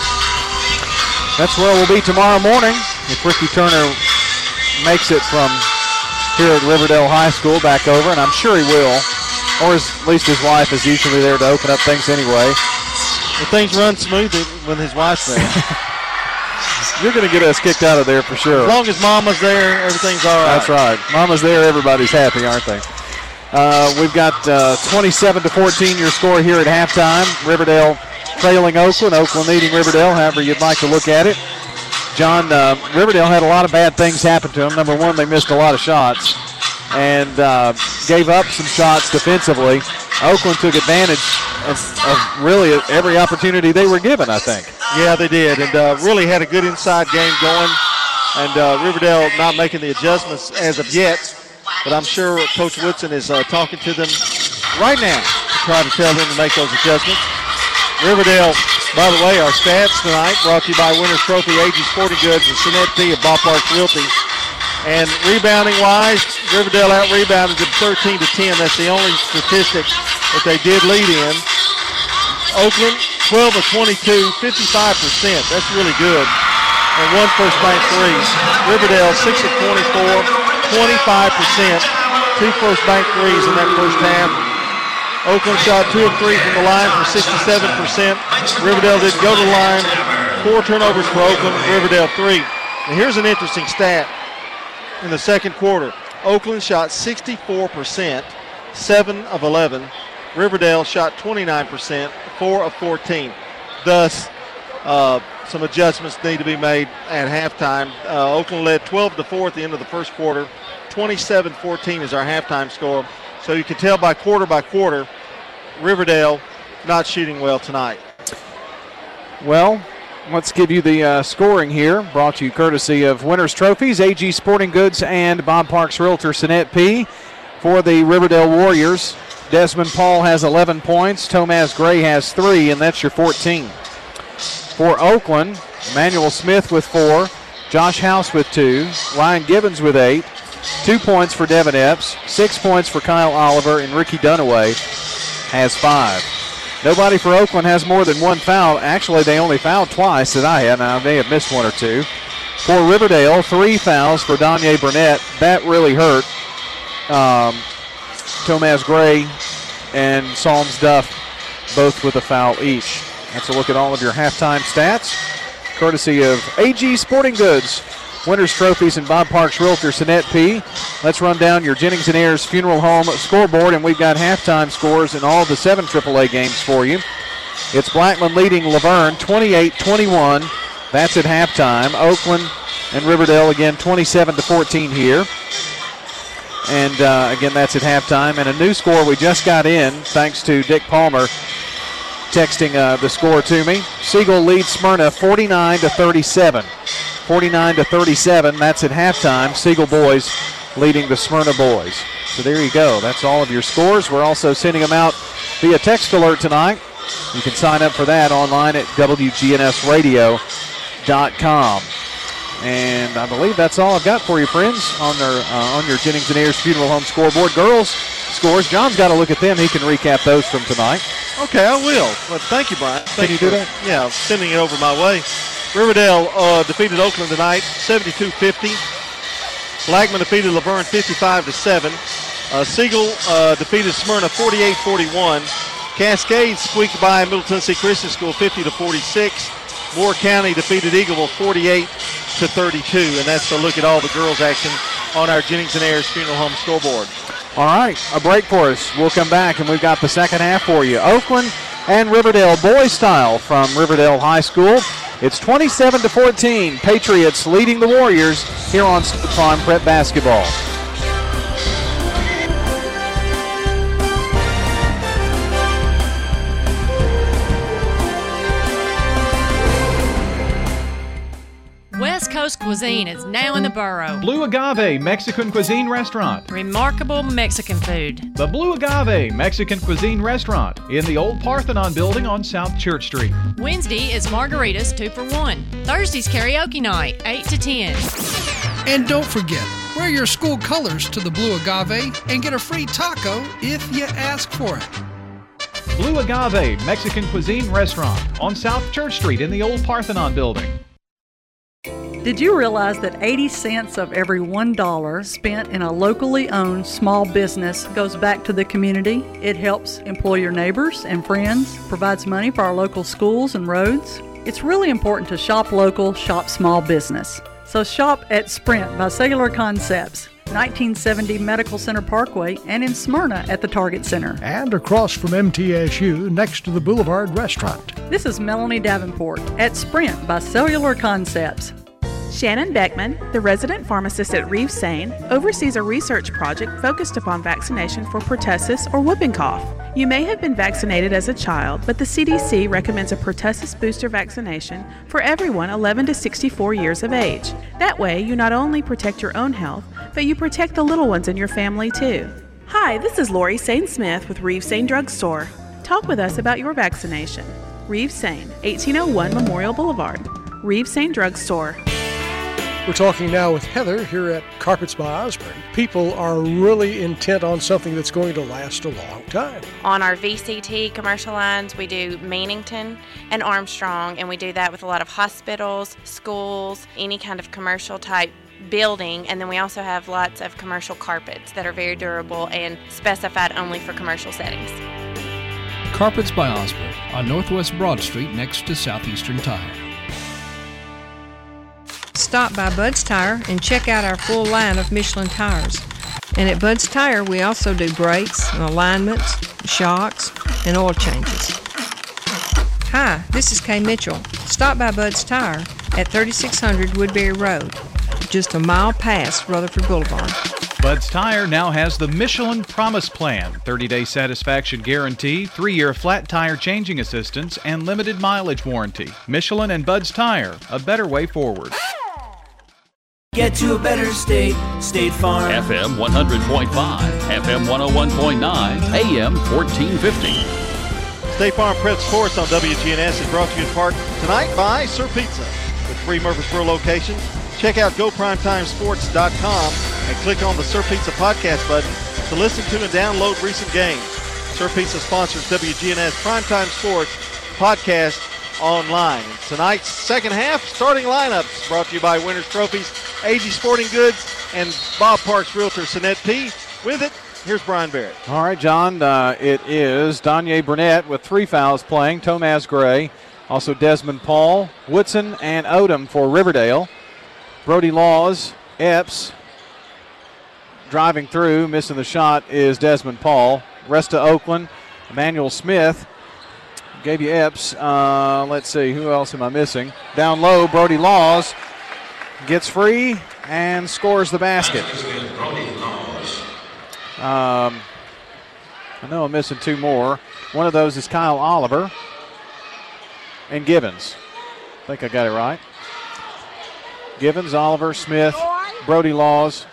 That's where we'll be tomorrow morning if Ricky Turner makes it from here at Riverdale High School back over, and I'm sure he will, or his, at least his wife is usually there to open up things anyway. Well, things run smoothly when his wife's there. You're going to get us kicked out of there for sure. As long as Mama's there, everything's all right. That's right. Mama's there, everybody's happy, aren't they? Uh, we've got uh, twenty-seven to fourteen your score here at halftime. Riverdale trailing Oakland, Oakland leading Riverdale, however you'd like to look at it. John, uh, Riverdale had a lot of bad things happen to them. Number one, they missed a lot of shots and uh, gave up some shots defensively. Oakland took advantage of, of really every opportunity they were given, I think. Yeah, they did, and uh, really had a good inside game going. And uh, Riverdale not making the adjustments as of yet, but I'm sure Coach Woodson is uh, talking to them right now to try to tell them to make those adjustments. Riverdale, by the way, our stats tonight brought to you by Winners Trophy, A G Sporting Goods, and Sinead T of Ballparks Realty. And rebounding-wise, Riverdale out-rebounded them thirteen to ten. That's the only statistic that they did lead in. Oakland, twelve of twenty-two, fifty-five percent. That's really good. And one first-bank three. Riverdale, six of twenty-four, twenty-five percent. Two first-bank threes in that first half. Oakland shot two of three from the line for sixty-seven percent. Riverdale didn't go to the line. Four turnovers for Oakland, Riverdale three. Now here's an interesting stat. In the second quarter, Oakland shot sixty-four percent, seven of eleven. Riverdale shot twenty-nine percent, four of fourteen. Thus, uh, some adjustments need to be made at halftime. Uh, Oakland led twelve to four at the end of the first quarter. twenty-seven fourteen is our halftime score. So you can tell by quarter by quarter, Riverdale not shooting well tonight. Well, let's give you the uh, scoring here, brought to you courtesy of Winners Trophies, A G Sporting Goods, and Bob Parks Realtor Sinead P. For the Riverdale Warriors, Desmond Paul has eleven points, Tomas Gray has three, and that's your fourteen. For Oakland, Emmanuel Smith with four, Josh House with two, Ryan Gibbons with eight, two points for Devin Epps, six points for Kyle Oliver, and Ricky Dunaway has five. Nobody for Oakland has more than one foul. Actually, they only fouled twice that I had. Now, they have missed one or two. For Riverdale, three fouls for Danye Burnett. That really hurt. Um, Tomas Gray and Psalms Duff both with a foul each. That's a look at all of your halftime stats, courtesy of A G Sporting Goods, Winners Trophies, and Bob Parks Realtor Sinead P. Let's run down your Jennings and Ayers Funeral Home scoreboard, and we've got halftime scores in all the seven triple A games for you. It's Blackman leading Laverne twenty-eight twenty-one. That's at halftime. Oakland and Riverdale again twenty-seven to fourteen here. And uh, again, that's at halftime. And a new score we just got in, thanks to Dick Palmer texting uh, the score to me. Siegel leads Smyrna forty-nine to thirty-seven. forty-nine to thirty-seven. That's at halftime. Siegel boys leading the Smyrna boys. So there you go. That's all of your scores. We're also sending them out via text alert tonight. You can sign up for that online at W G N S radio dot com. And I believe that's all I've got for you, friends, on their uh, on your Jennings and Ayers Funeral Home scoreboard. Girls scores. John's got to look at them. He can recap those from tonight. Okay, I will. Well, thank you, Brian. Thank can you do that? Yeah, sending it over my way. Riverdale uh, defeated Oakland tonight, seventy-two fifty. Blackman defeated Laverne, fifty-five to seven. Uh, Siegel uh, defeated Smyrna, forty-eight forty-one. Cascade squeaked by Middle Tennessee Christian School, fifty to forty-six. Moore County defeated Eagleville, forty-eight to thirty-two. And that's a look at all the girls' action on our Jennings and Ayers Funeral Home scoreboard. All right, a break for us. We'll come back, and we've got the second half for you. Oakland and Riverdale boys style from Riverdale High School. It's twenty-seven to fourteen. Patriots leading the Warriors here on State Farm Prep Basketball. West Coast Cuisine cuisine is now in the borough. Blue Agave Mexican Cuisine Restaurant. Remarkable Mexican food. The Blue Agave Mexican Cuisine Restaurant in the old Parthenon building on South Church Street. Wednesday is margaritas two for one. Thursday's karaoke night, eight to ten. And don't forget, wear your school colors to the Blue Agave and get a free taco if you ask for it. Blue Agave Mexican Cuisine Restaurant on South Church Street in the old Parthenon building. Did you realize that eighty cents of every one dollar spent in a locally owned small business goes back to the community? It helps employ your neighbors and friends, provides money for our local schools and roads. It's really important to shop local, shop small business. So shop at Sprint by Cellular Concepts, nineteen seventy Medical Center Parkway, and in Smyrna at the Target Center. And across from M T S U, next to the Boulevard Restaurant. This is Melanie Davenport at Sprint by Cellular Concepts. Shannon Beckman, the resident pharmacist at Reeves Sane, oversees a research project focused upon vaccination for pertussis or whooping cough. You may have been vaccinated as a child, but the C D C recommends a pertussis booster vaccination for everyone eleven to sixty-four years of age. That way, you not only protect your own health, but you protect the little ones in your family too. Hi, this is Lori Sane-Smith with Reeves Sane Drug Store. Talk with us about your vaccination. Reeves Sane, eighteen oh one Memorial Boulevard. Reeves Sane Drug Store. We're talking now with Heather here at Carpets by Osborne. People are really intent on something that's going to last a long time. On our V C T commercial lines, we do Meanington and Armstrong, and we do that with a lot of hospitals, schools, any kind of commercial type building, and then we also have lots of commercial carpets that are very durable and specified only for commercial settings. Carpets by Osborne on Northwest Broad Street next to Southeastern Tire. Stop by Bud's Tire and check out our full line of Michelin tires. And at Bud's Tire, we also do brakes and alignments, shocks, and oil changes. Hi, this is Kay Mitchell. Stop by Bud's Tire at thirty-six hundred Woodbury Road, just a mile past Rutherford Boulevard. Bud's Tire now has the Michelin Promise Plan, thirty-day satisfaction guarantee, three-year flat tire changing assistance, and limited mileage warranty. Michelin and Bud's Tire, a better way forward. Get to a better state, State Farm. F M one hundred point five, F M one oh one point nine, A M fourteen fifty. State Farm Prep Sports on W G N S is brought to you in part tonight by Sir Pizza. With three Murfreesboro locations, check out go prime time sports dot com and click on the Sir Pizza podcast button to listen to and download recent games. Sir Pizza sponsors W G N S Primetime Sports podcast online. And tonight's second half starting lineups brought to you by Winners Trophies, A G Sporting Goods, and Bob Parks Realtor Sinet P. With it, here's Brian Barrett. All right, John, uh, it is Danye Burnett with three fouls playing, Tomaz Gray, also Desmond Paul, Woodson, and Odom for Riverdale. Brody Laws, Epps, driving through, missing the shot is Desmond Paul. Rest of Oakland, Emmanuel Smith. Gave you Epps. Uh, let's see, who else am I missing? Down low, Brody Laws gets free and scores the basket. Um, I know I'm missing two more. One of those is Kyle Oliver and Givens. I think I got it right. Givens, Oliver, Smith, Brody Laws.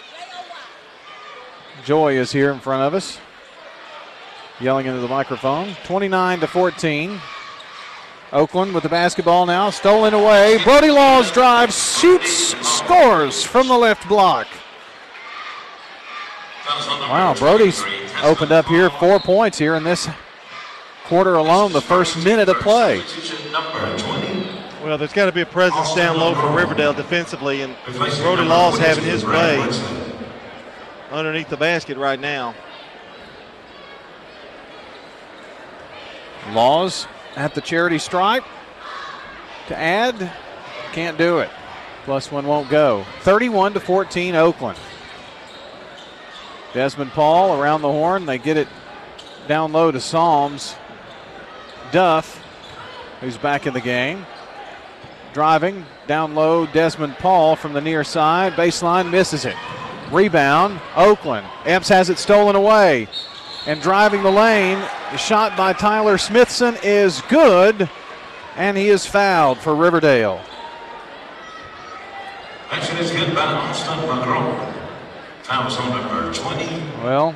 Joy is here in front of us, yelling into the microphone. twenty-nine to fourteen. Oakland with the basketball now, stolen away. Brody Laws drives, shoots, scores from the left block. Wow, Brody's opened up here, four points here in this quarter alone, the first minute of play. Well, there's got to be a presence down low for Riverdale defensively, and Brody Laws having his way underneath the basket right now. Laws at the charity stripe to add, can't do it. Plus one won't go. thirty-one to fourteen, Oakland. Desmond Paul around the horn. They get it down low to Psalms. Duff, who's back in the game. Driving down low, Desmond Paul from the near side. Baseline, misses it. Rebound, Oakland. Epps has it stolen away. And driving the lane, the shot by Tyler Smithson is good, and he is fouled for Riverdale. Action is good bounce, stunned by Grom. Fouls on number twenty. Well,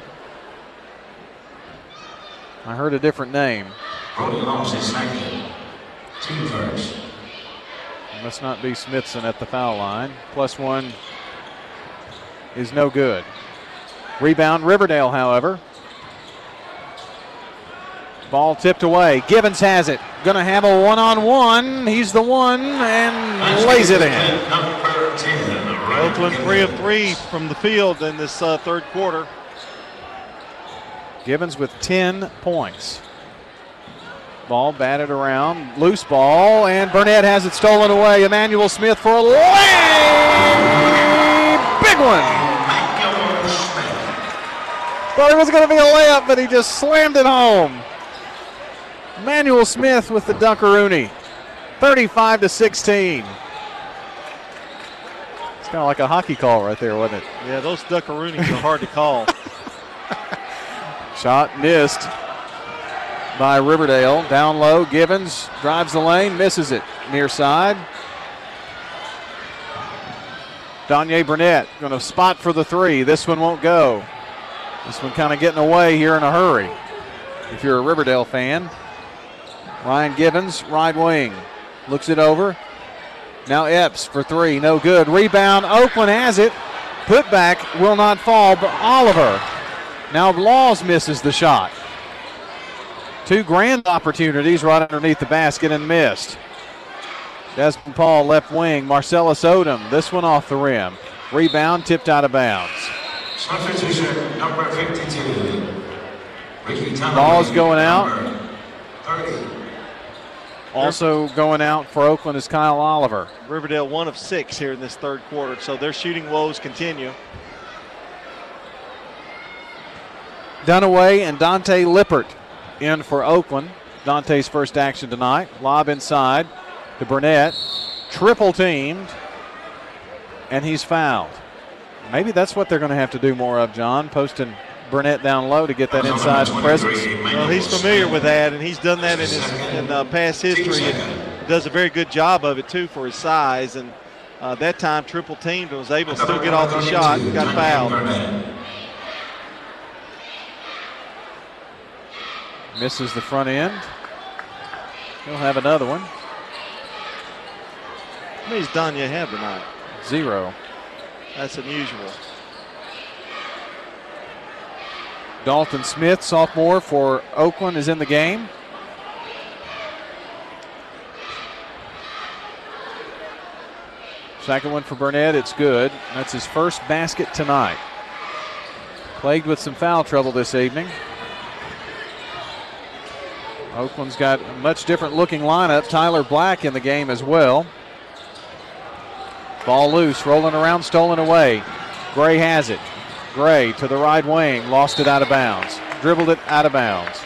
I heard a different name. Brody Long is second. Team first. It must not be Smithson at the foul line. Plus one is no good. Rebound Riverdale, however. Ball tipped away. Givens has it. Going to have a one-on-one. He's the one and lays it in. Oakland three of three from the field in this uh, third quarter. Givens with ten points. Ball batted around. Loose ball, and Burnett has it stolen away. Emmanuel Smith for a lay. Big one. Thought it was going to be a layup, but he just slammed it home. Emmanuel Smith with the Dunkaroony. thirty-five to sixteen. It's kind of like a hockey call right there, wasn't it? Yeah, those Dunkaroonies are hard to call. Shot missed by Riverdale. Down low, Givens drives the lane, misses it near side. Danye Burnett going to spot for the three. This one won't go. This one kind of getting away here in a hurry if you're a Riverdale fan. Ryan Givens, right wing, looks it over. Now Epps for three, no good. Rebound, Oakland has it. Put back will not fall, but Oliver. Now Laws misses the shot. Two grand opportunities right underneath the basket and missed. Desmond Paul left wing, Marcellus Odom, this one off the rim. Rebound tipped out of bounds. Substitution number fifty-two. Laws going out. Also going out for Oakland is Kyle Oliver. Riverdale one of six here in this third quarter, so their shooting woes continue. Dunaway and Dante Lippert in for Oakland. Dante's first action tonight. Lob inside to Burnett. Triple teamed, and he's fouled. Maybe that's what they're going to have to do more of, John, posting Burnett down low to get that inside presence. Well, he's familiar with that, and he's done that in his in, uh, past history and does a very good job of it, too, for his size. And uh, that time, triple teamed and was able to still get off the shot and got fouled. Misses the front end. He'll have another one. How many's Danya have tonight? Zero. That's unusual. Dalton Smith, sophomore for Oakland, is in the game. Second one for Burnett, it's good. That's his first basket tonight. Plagued with some foul trouble this evening. Oakland's got a much different looking lineup. Tyler Black in the game as well. Ball loose, rolling around, stolen away. Gray has it. Gray to the right wing, lost it out of bounds. Dribbled it out of bounds.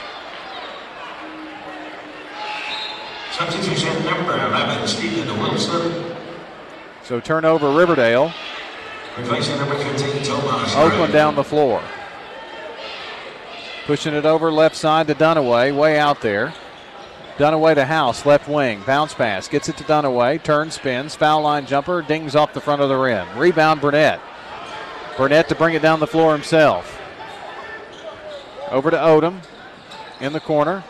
Substitution number eleven, Stephen Wilson. So turnover Riverdale. Replacing number fifteen, Tomas. Oakland down the floor. Pushing it over left side to Dunaway, way out there. Dunaway to House, left wing, bounce pass, gets it to Dunaway, turn, spins, foul line jumper, dings off the front of the rim. Rebound Burnett. Burnett to bring it down the floor himself. Over to Odom in the corner.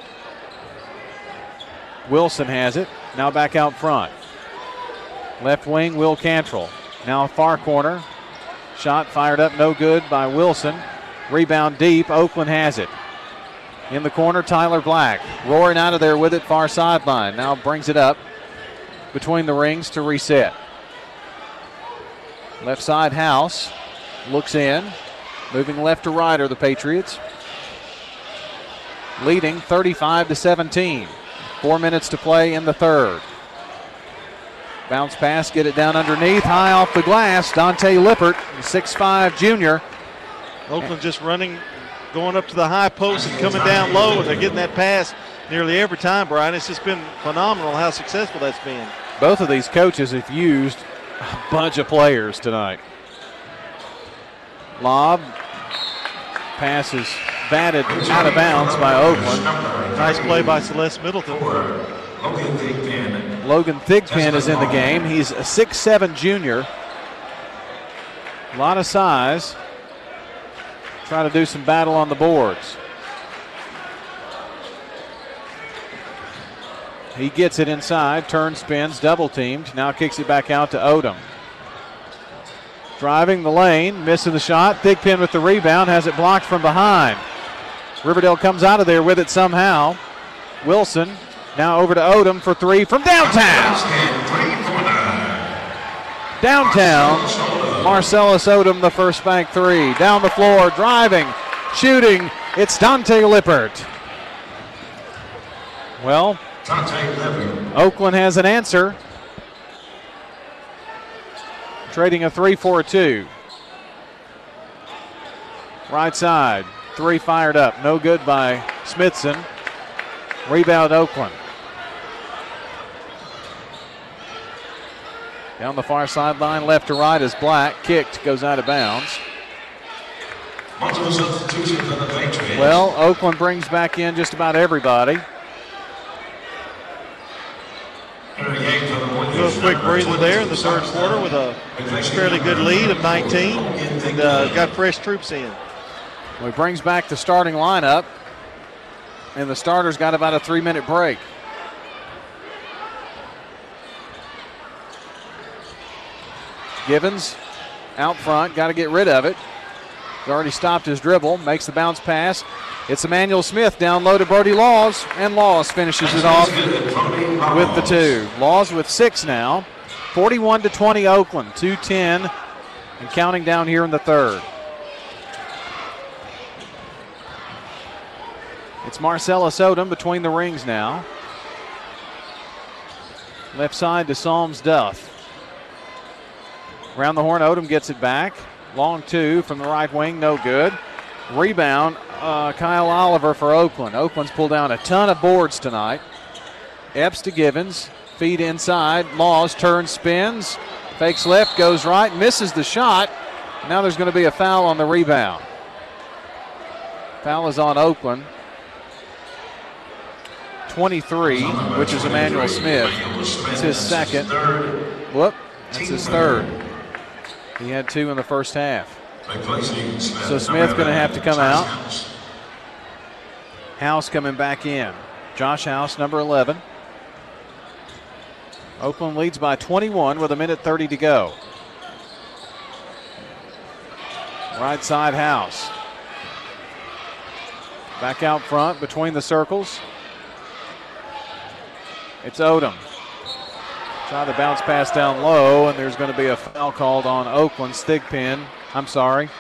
Wilson has it, now back out front. Left wing, Will Cantrell. Now far corner. Shot fired up, no good by Wilson. Rebound deep, Oakland has it. In the corner, Tyler Black. Roaring out of there with it, far sideline. Now brings it up between the rings to reset. Left side, House. Looks in. Moving left to right are the Patriots. Leading thirty-five to seventeen. Four minutes to play in the third. Bounce pass, get it down underneath. High off the glass, Dante Lippert, six five junior. Oakland just running, going up to the high post and coming down low, and they're getting that pass nearly every time, Brian. It's just been phenomenal how successful that's been. Both of these coaches have used a bunch of players tonight. Lob. Pass is batted out of bounds by Oakland. Nice play by Celeste Middleton. Logan Thigpen. Logan Thigpen is in the game. He's a six seven junior A lot of size. Try to do some battle on the boards. He gets it inside, turns, spins, double teamed. Now kicks it back out to Odom. Driving the lane, missing the shot. Thigpen with the rebound, has it blocked from behind. Riverdale comes out of there with it somehow. Wilson now over to Odom for three from downtown. Downtown, Marcellus Odom, the first bank three. Down the floor, driving, shooting. It's Dante Lippert. Well, Oakland has an answer. Trading a three for a two. Right side, three fired up. No good by Smithson. Rebound Oakland. Down the far sideline, left to right is Black. Kicked, goes out of bounds. Well, Oakland brings back in just about everybody. Do a quick breather there in the third quarter with a fairly good lead of nineteen, and uh, got fresh troops in. Well, he brings back the starting lineup, and the starters got about a three-minute break. Givens out front, got to get rid of it. He's already stopped his dribble, makes the bounce pass. It's Emmanuel Smith down low to Brody Laws, and Laws finishes it off with the two. Laws with six now. forty-one to twenty Oakland, two ten, and counting down here in the third. It's Marcellus Odom between the rings now. Left side to Psalms Duff. Around the horn, Odom gets it back. Long two from the right wing, no good. Rebound, uh, Kyle Oliver for Oakland. Oakland's pulled down a ton of boards tonight. Epps to Givens. Feed inside. Laws turns, spins. Fakes left, goes right, misses the shot. Now there's going to be a foul on the rebound. Foul is on Oakland. twenty-three, which is Emmanuel Smith. It's his second. Whoop, that's his third. He had two in the first half. So Smith going to have to come out. House coming back in. Josh House, number eleven. Oakland leads by twenty-one with a minute thirty to go. Right side House. Back out front between the circles. It's Odom. Try the bounce pass down low, and there's going to be a foul called on Oakland. Thigpen, I'm sorry.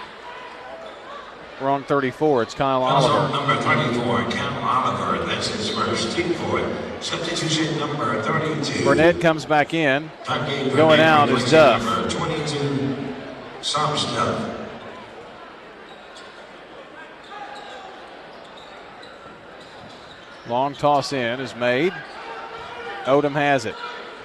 Wrong thirty-four, it's Kyle Oliver. Number thirty-four, Kyle Oliver, that's his first team for it. Substitution number thirty-two. Burnett comes back in. Going out is Duff. Number twenty-two, Psalms Duff. Long toss in is made. Odom has it.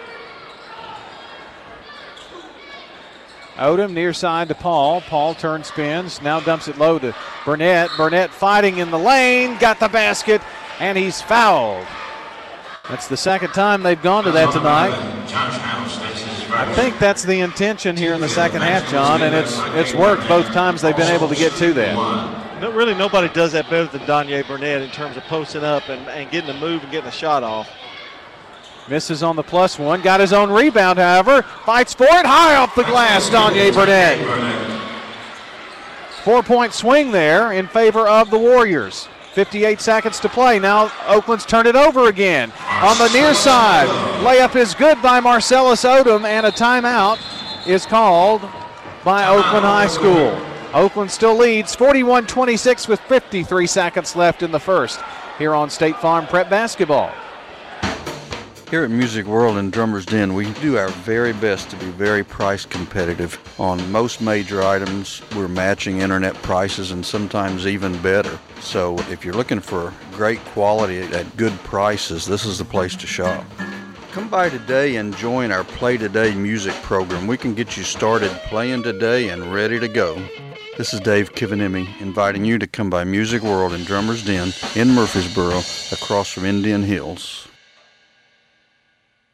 Odom near side to Paul. Paul turns, spins, now dumps it low to Burnett. Burnett fighting in the lane, got the basket, and he's fouled. That's the second time they've gone to that tonight. I think that's the intention here in the second half, John, and it's it's worked both times they've been able to get to that. No, really, nobody does that better than Donye Burnett in terms of posting up and, and getting a move and getting a shot off. Misses on the plus one. Got his own rebound, however. Fights for it. High off the glass, Donye Burnett. Four-point swing there in favor of the Warriors. fifty-eight seconds to play. Now Oakland's turned it over again. On the near side, layup is good by Marcellus Odom, and a timeout is called by Oakland High School. Oakland still leads forty-one twenty-six with fifty-three seconds left in the first here on State Farm Prep Basketball. Here at Music World and Drummers Den, we do our very best to be very price competitive. On most major items, we're matching internet prices and sometimes even better. So if you're looking for great quality at good prices, this is the place to shop. Come by today and join our Play Today music program. We can get you started playing today and ready to go. This is Dave Kivanimi inviting you to come by Music World and Drummers Den in Murfreesboro across from Indian Hills.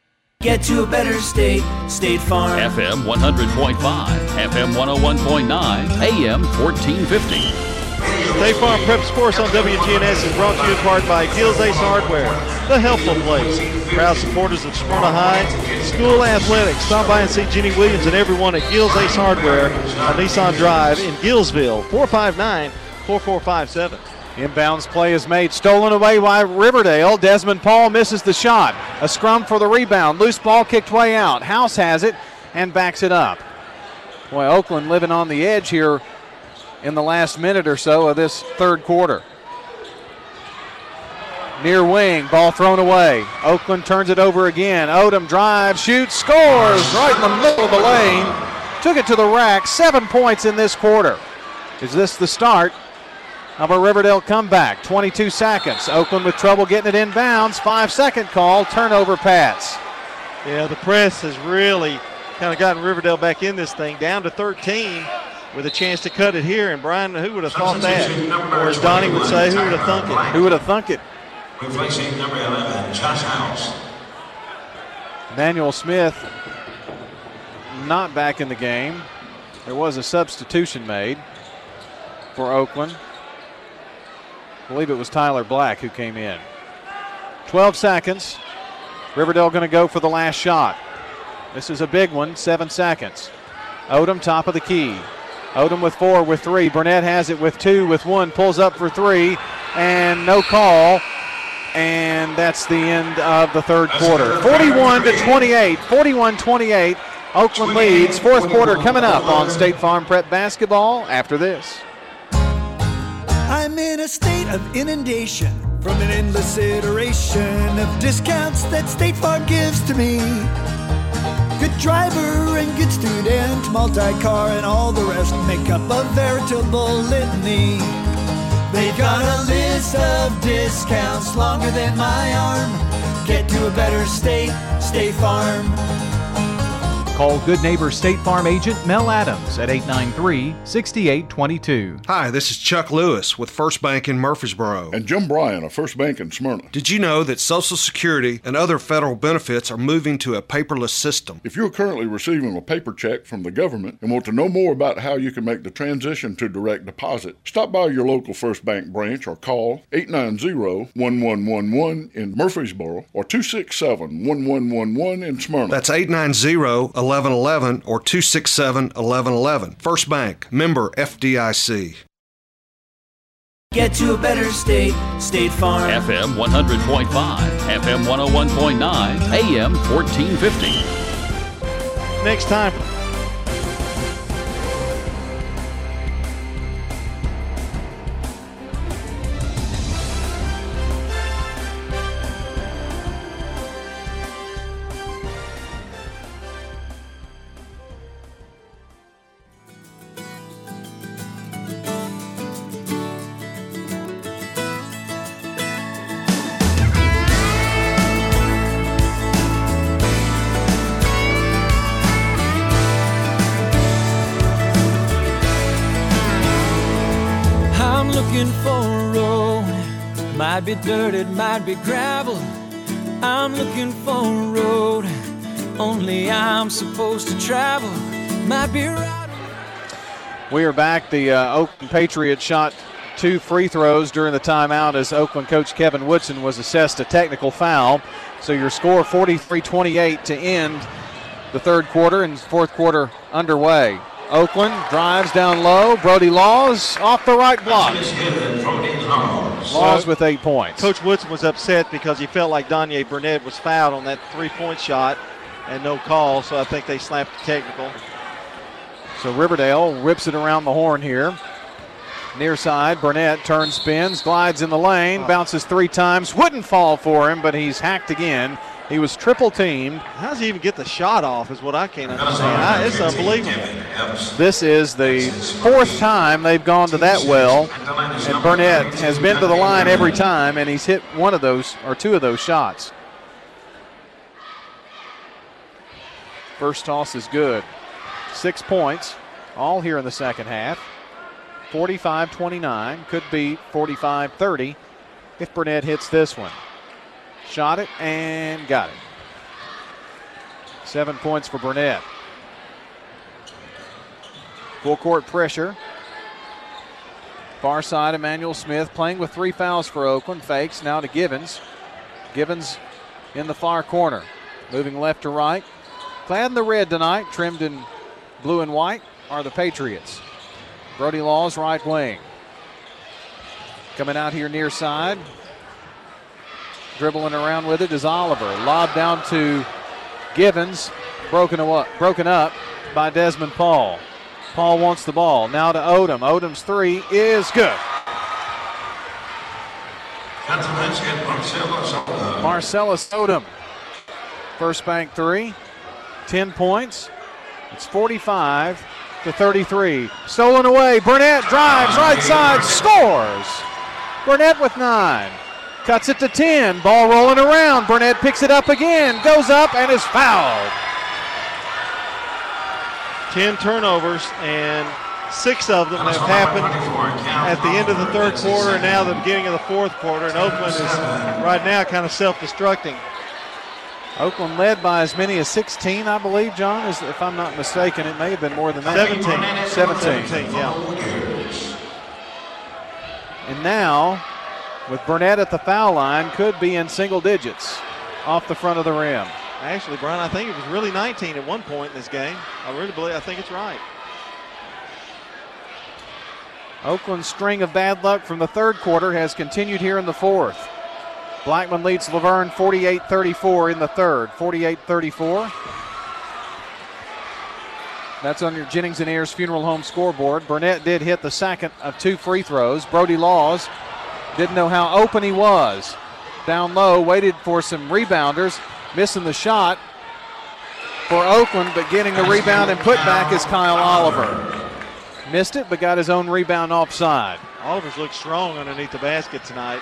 Get to a better state, State Farm. F M one hundred point five, F M one oh one point nine, A M fourteen fifty. State Farm Prep Sports on W G N S is brought to you in part by Gills Ace Hardware, the helpful place. Proud supporters of Smyrna High School Athletics. Stop by and see Jenny Williams and everyone at Gills Ace Hardware on Nissan Drive in Gillsville. four five nine, four four five seven. Inbounds play is made, stolen away by Riverdale. Desmond Paul misses the shot. A scrum for the rebound. Loose ball kicked way out. House has it and backs it up. Boy, Oakland living on the edge here in the last minute or so of this third quarter. Near wing, ball thrown away. Oakland turns it over again. Odom drives, shoots, scores right in the middle of the lane. Took it to the rack. Seven points in this quarter. Is this the start of a Riverdale comeback? twenty-two seconds. Oakland with trouble getting it inbounds. Five-second call. Turnover pass. Yeah, the press has really kind of gotten Riverdale back in this thing. Down to thirteen with a chance to cut it here. And Brian, who would have thought that? Or as Donnie would say, who would have thunk it? Who would have thunk it? Replacing number eleven, Josh House. Emmanuel Smith not back in the game. There was a substitution made for Oakland. I believe it was Tyler Black who came in. twelve seconds. Riverdale going to go for the last shot. This is a big one, seven seconds. Odom top of the key. Odom with four, with three. Burnett has it with two, with one. Pulls up for three, and no call. And that's the end of the third quarter. forty-one to twenty-eight. forty-one twenty-eight. Oakland leads. Fourth quarter coming up on State Farm Prep Basketball after this. I'm in a state of inundation from an endless iteration of discounts that State Farm gives to me. Good driver and good student, multi-car and all the rest make up a veritable litany. They've got a list of discounts longer than my arm. Get to a better state, State Farm. Call Good Neighbor State Farm agent Mel Adams at eight nine three, six eight two two. Hi, this is Chuck Lewis with First Bank in Murfreesboro. And Jim Bryan of First Bank in Smyrna. Did you know that Social Security and other federal benefits are moving to a paperless system? If you're currently receiving a paper check from the government and want to know more about how you can make the transition to direct deposit, stop by your local First Bank branch or call eight nine zero, one one one one in Murfreesboro or two six seven, one one one one in Smyrna. That's eight nine zero, eleven eleven or two six seven, eleven eleven. First Bank, member F D I C. Get to a better state, State Farm. F M one hundred point five, F M one oh one point nine, A M fourteen fifty. Next time. Might be dirt, it might be gravel. I'm looking for a road only I'm supposed to travel. Might be right. We are back. The uh, Oakland Patriots shot two free throws during the timeout as Oakland coach Kevin Woodson was assessed a technical foul. So your score forty-three twenty-eight to end the third quarter and fourth quarter underway. Oakland drives down low. Brody Laws off the right block. Laws with eight points. Coach Woodson was upset because he felt like Donnie Burnett was fouled on that three-point shot and no call, so I think they slapped the technical. So Riverdale rips it around the horn here. Near side, Burnett turns, spins, glides in the lane, bounces three times. Wouldn't fall for him, but he's hacked again. He was triple teamed. How does he even get the shot off is what I can't understand. I, it's unbelievable. This is the fourth time they've gone to that well, and Burnett has been to the line every time, and he's hit one of those or two of those shots. First toss is good. Six points, all here in the second half. forty-five twenty-nine, could be forty-five thirty if Burnett hits this one. Shot it and got it. Seven points for Burnett. Full court pressure. Far side, Emmanuel Smith playing with three fouls for Oakland. Fakes now to Givens. Givens in the far corner. Moving left to right. Clad in the red tonight, trimmed in blue and white, are the Patriots. Brody Laws, right wing. Coming out here near side. Dribbling around with it is Oliver. Lob down to Givens. Broken up, broken up by Desmond Paul. Paul wants the ball. Now to Odom. Odom's three is good. Marcellus Odom. First bank three. Ten points. It's forty-five to thirty-three. Stolen away. Burnett drives right side. Scores. Burnett with nine. Cuts it to ten. Ball rolling around. Burnett picks it up again. Goes up and is fouled. ten turnovers, and six of them have happened at the end of the third quarter and now the beginning of the fourth quarter, and Oakland is right now kind of self-destructing. Oakland led by as many as sixteen, I believe, John, is, if I'm not mistaken. It may have been more than that. seventeen. seventeen. seventeen, yeah. And now, with Burnett at the foul line, could be in single digits off the front of the rim. Actually, Brian, I think it was really nineteen at one point in this game. I really believe, I think it's right. Oakland's string of bad luck from the third quarter has continued here in the fourth. Blackman leads Laverne forty-eight thirty-four in the third, forty-eight thirty-four. That's on your Jennings and Ayers Funeral Home scoreboard. Burnett did hit the second of two free throws. Brody Laws didn't know how open he was. Down low, waited for some rebounders. Missing the shot for Oakland, but getting the rebound and put back is Kyle Oliver. Missed it, but got his own rebound offside. Oliver's looked strong underneath the basket tonight.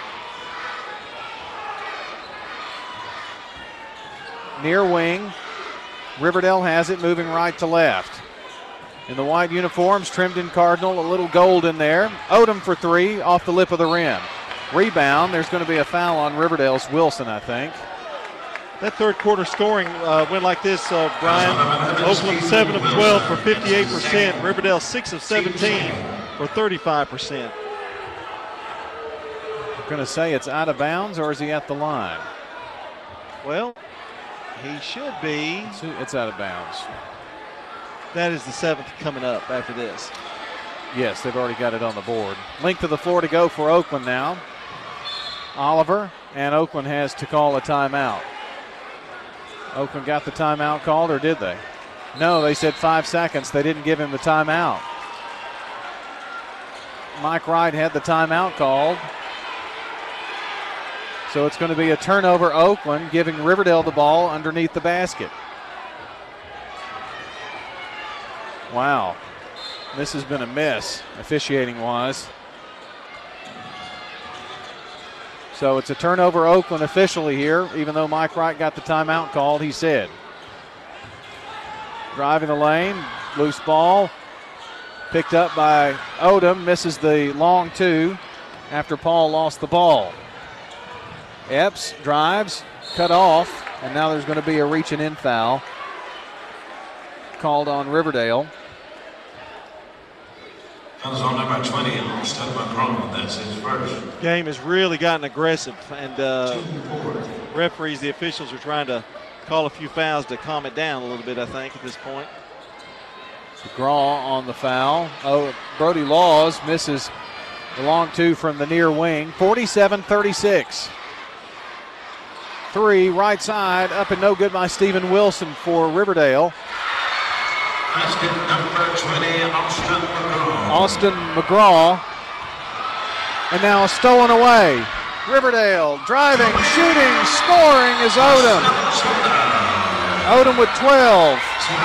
Near wing, Riverdale has it, moving right to left. In the white uniforms, trimmed in cardinal, a little gold in there. Odom for three, off the lip of the rim. Rebound, there's going to be a foul on Riverdale's Wilson, I think. That third quarter scoring uh, went like this, uh, Brian. Oakland seven of twelve for fifty-eight percent. Riverdale six of seventeen for thirty-five percent. I'm going to say it's out of bounds, or is he at the line? Well, he should be. It's out of bounds. That is the seventh coming up after this. Yes, they've already got it on the board. Length of the floor to go for Oakland now. Oliver, and Oakland has to call a timeout. Oakland got the timeout called, or did they? No, they said five seconds. They didn't give him the timeout. Mike Wright had the timeout called. So it's going to be a turnover, Oakland, giving Riverdale the ball underneath the basket. Wow. This has been a mess, officiating-wise. So it's a turnover, Oakland, officially here, even though Mike Wright got the timeout called, he said. Driving the lane, loose ball. Picked up by Odom, misses the long two after Paul lost the ball. Epps drives, cut off, and now there's going to be a reach and in foul called on Riverdale. That was on number twenty, Austin McCrum. That's his first. Game has really gotten aggressive, and uh, referees, the officials are trying to call a few fouls to calm it down a little bit, I think, at this point. McGraw on the foul. Oh, Brody Laws misses the long two from the near wing. forty-seven thirty-six. Three, right side, up and no good by Stephen Wilson for Riverdale. Basket number twenty, Austin McGraw. Austin McGraw. And now stolen away. Riverdale driving, shooting, scoring is Odom. Odom with twelve.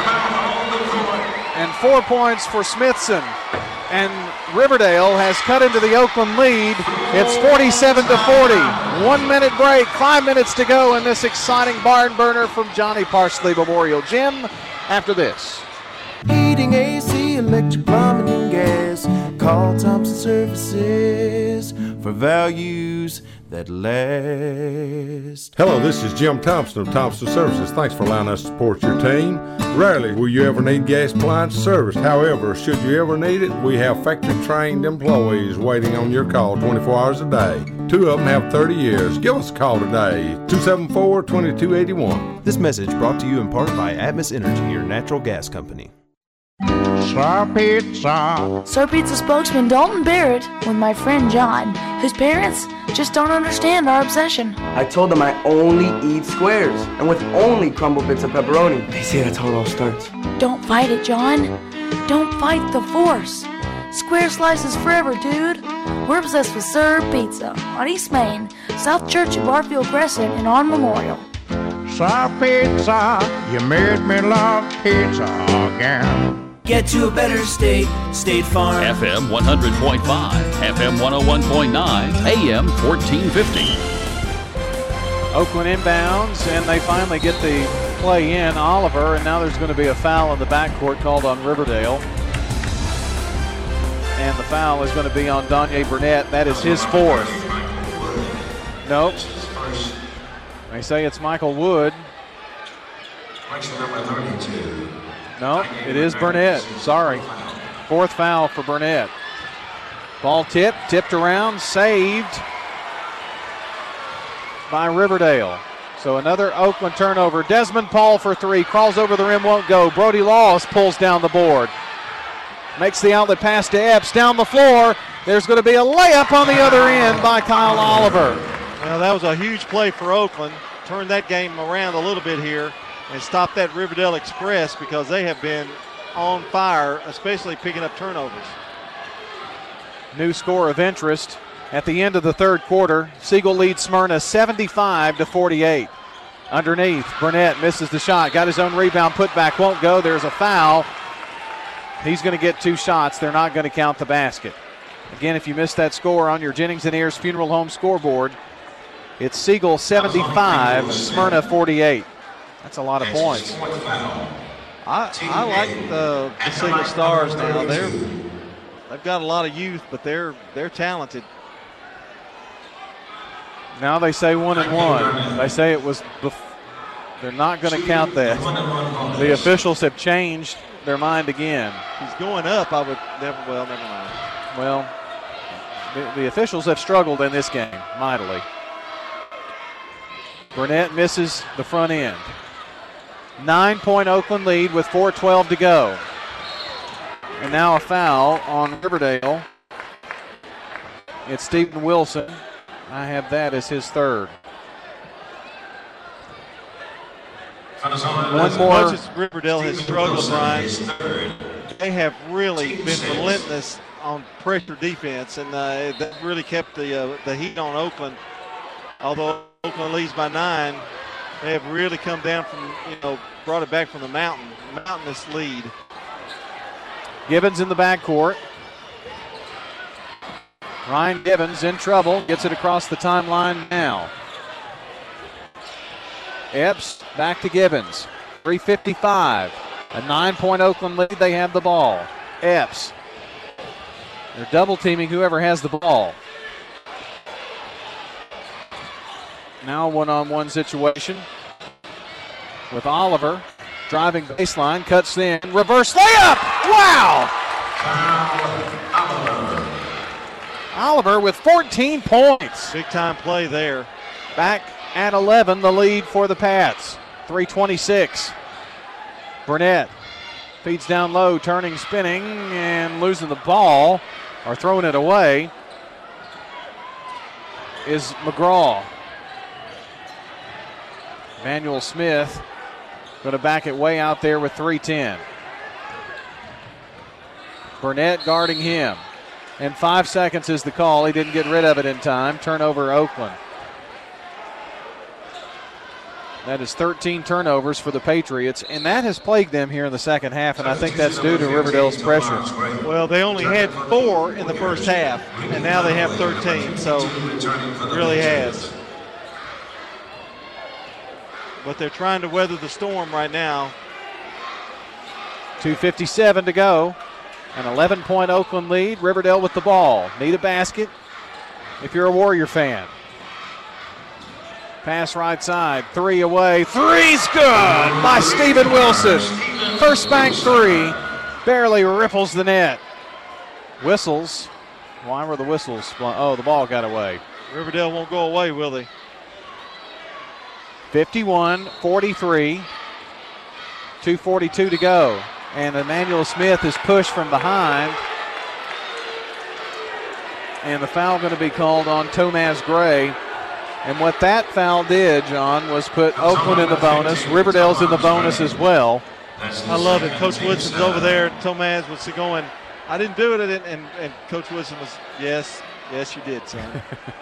And four points for Smithson. And Riverdale has cut into the Oakland lead. It's forty-seven to forty. One minute break, five minutes to go in this exciting barn burner from Johnny Parsley Memorial Gym after this. Heating, A C, electric, plumbing, and gas. Call Thompson Services for values that last. Hello, this is Jim Thompson of Thompson Services. Thanks for allowing us to support your team. Rarely will you ever need gas appliance service. However, should you ever need it, we have factory-trained employees waiting on your call twenty-four hours a day. Two of them have thirty years. Give us a call today, two seven four, two two eight one. This message brought to you in part by Atmos Energy, your natural gas company. Sir Pizza. Sir Pizza spokesman Dalton Barrett with my friend John, whose parents just don't understand our obsession. I told them I only eat squares, and with only crumble bits of pepperoni. They say that's how it all starts. Don't fight it, John. Don't fight the force. Square slices forever, dude. We're obsessed with Sir Pizza on East Main, South Church at Barfield Crescent, and on Memorial. Sir Pizza, you made me love pizza again. Get to a better state, State Farm. F M one hundred point five, F M one oh one point nine, A M fourteen fifty. Oakland inbounds, and they finally get the play in. Oliver, and now there's going to be a foul in the backcourt called on Riverdale. And the foul is going to be on Danye Burnett. That is his fourth. Nope. They say it's Michael Wood. No, it is Burnett. Sorry. Fourth foul for Burnett. Ball tipped, tipped around, saved by Riverdale. So another Oakland turnover. Desmond Paul for three. Crawls over the rim, won't go. Brody Laws pulls down the board. Makes the outlet pass to Epps. Down the floor. There's going to be a layup on the other end by Kyle Oliver. Well, that was a huge play for Oakland. Turned that game around a little bit here and stopped that Riverdale Express because they have been on fire, especially picking up turnovers. New score of interest at the end of the third quarter. Siegel leads Smyrna seventy-five to forty-eight. Underneath, Burnett misses the shot. Got his own rebound, put back, won't go. There's a foul. He's going to get two shots. They're not going to count the basket. Again, if you missed that score on your Jennings and Ayers Funeral Home scoreboard, it's Siegel seventy-five, Smyrna forty-eight. That's a lot of points. I, I like the, the Siegel Stars now. They're they've got a lot of youth, but they're they're talented. Now they say one and one. They say it was. Bef- they're not going to count that. The officials have changed their mind again. He's going up. I would never. Well, never mind. Well, the, the officials have struggled in this game mightily. Burnett misses the front end. Nine-point Oakland lead with four twelve to go. And now a foul on Riverdale. It's Stephen Wilson. I have that as his third. One more. As much as Riverdale has struggled, Brian, they have really been relentless on pressure defense, and uh, that really kept the uh, the heat on Oakland. Although Oakland leads by nine, they have really come down from, you know, brought it back from the mountain, mountainous lead. Gibbons in the backcourt. Ryan Gibbons in trouble, gets it across the timeline now. Epps back to Gibbons. three fifty-five. A nine-point Oakland lead, they have the ball. Epps. They're double teaming whoever has the ball. Now a one-on-one situation with Oliver driving baseline, cuts in, reverse layup. Wow! Oliver with fourteen points. Big time play there. Back at eleven, the lead for the Pats. three twenty-six. Burnett feeds down low, turning, spinning, and losing the ball, or throwing it away, is McGraw. Emmanuel Smith going to back it way out there with three ten. Burnett guarding him. And five seconds is the call. He didn't get rid of it in time. Turnover Oakland. That is thirteen turnovers for the Patriots, and that has plagued them here in the second half, and I think that's due to Riverdale's pressure. Well, they only had four in the first half, and now they have thirteen, so it really has. But they're trying to weather the storm right now. two fifty-seven to go. An eleven-point Oakland lead. Riverdale with the ball. Need a basket. if you're a Warrior fan. Pass right side, three away. Three's good by Stephen Wilson. First bank three, barely ripples the net. Whistles. Why were the whistles? Oh, the ball got away. Riverdale won't go away, will they? fifty-one forty-three. two forty-two to go. And Emmanuel Smith is pushed from behind. And the foul going to be called on Tomas Gray. And what that foul did, John, was put Oakland in the bonus. Riverdale's in the bonus as well. I love it. Coach Woodson's over there. Tomas was going, I didn't do it. And, and, and Coach Woodson was, yes, yes, you did, son.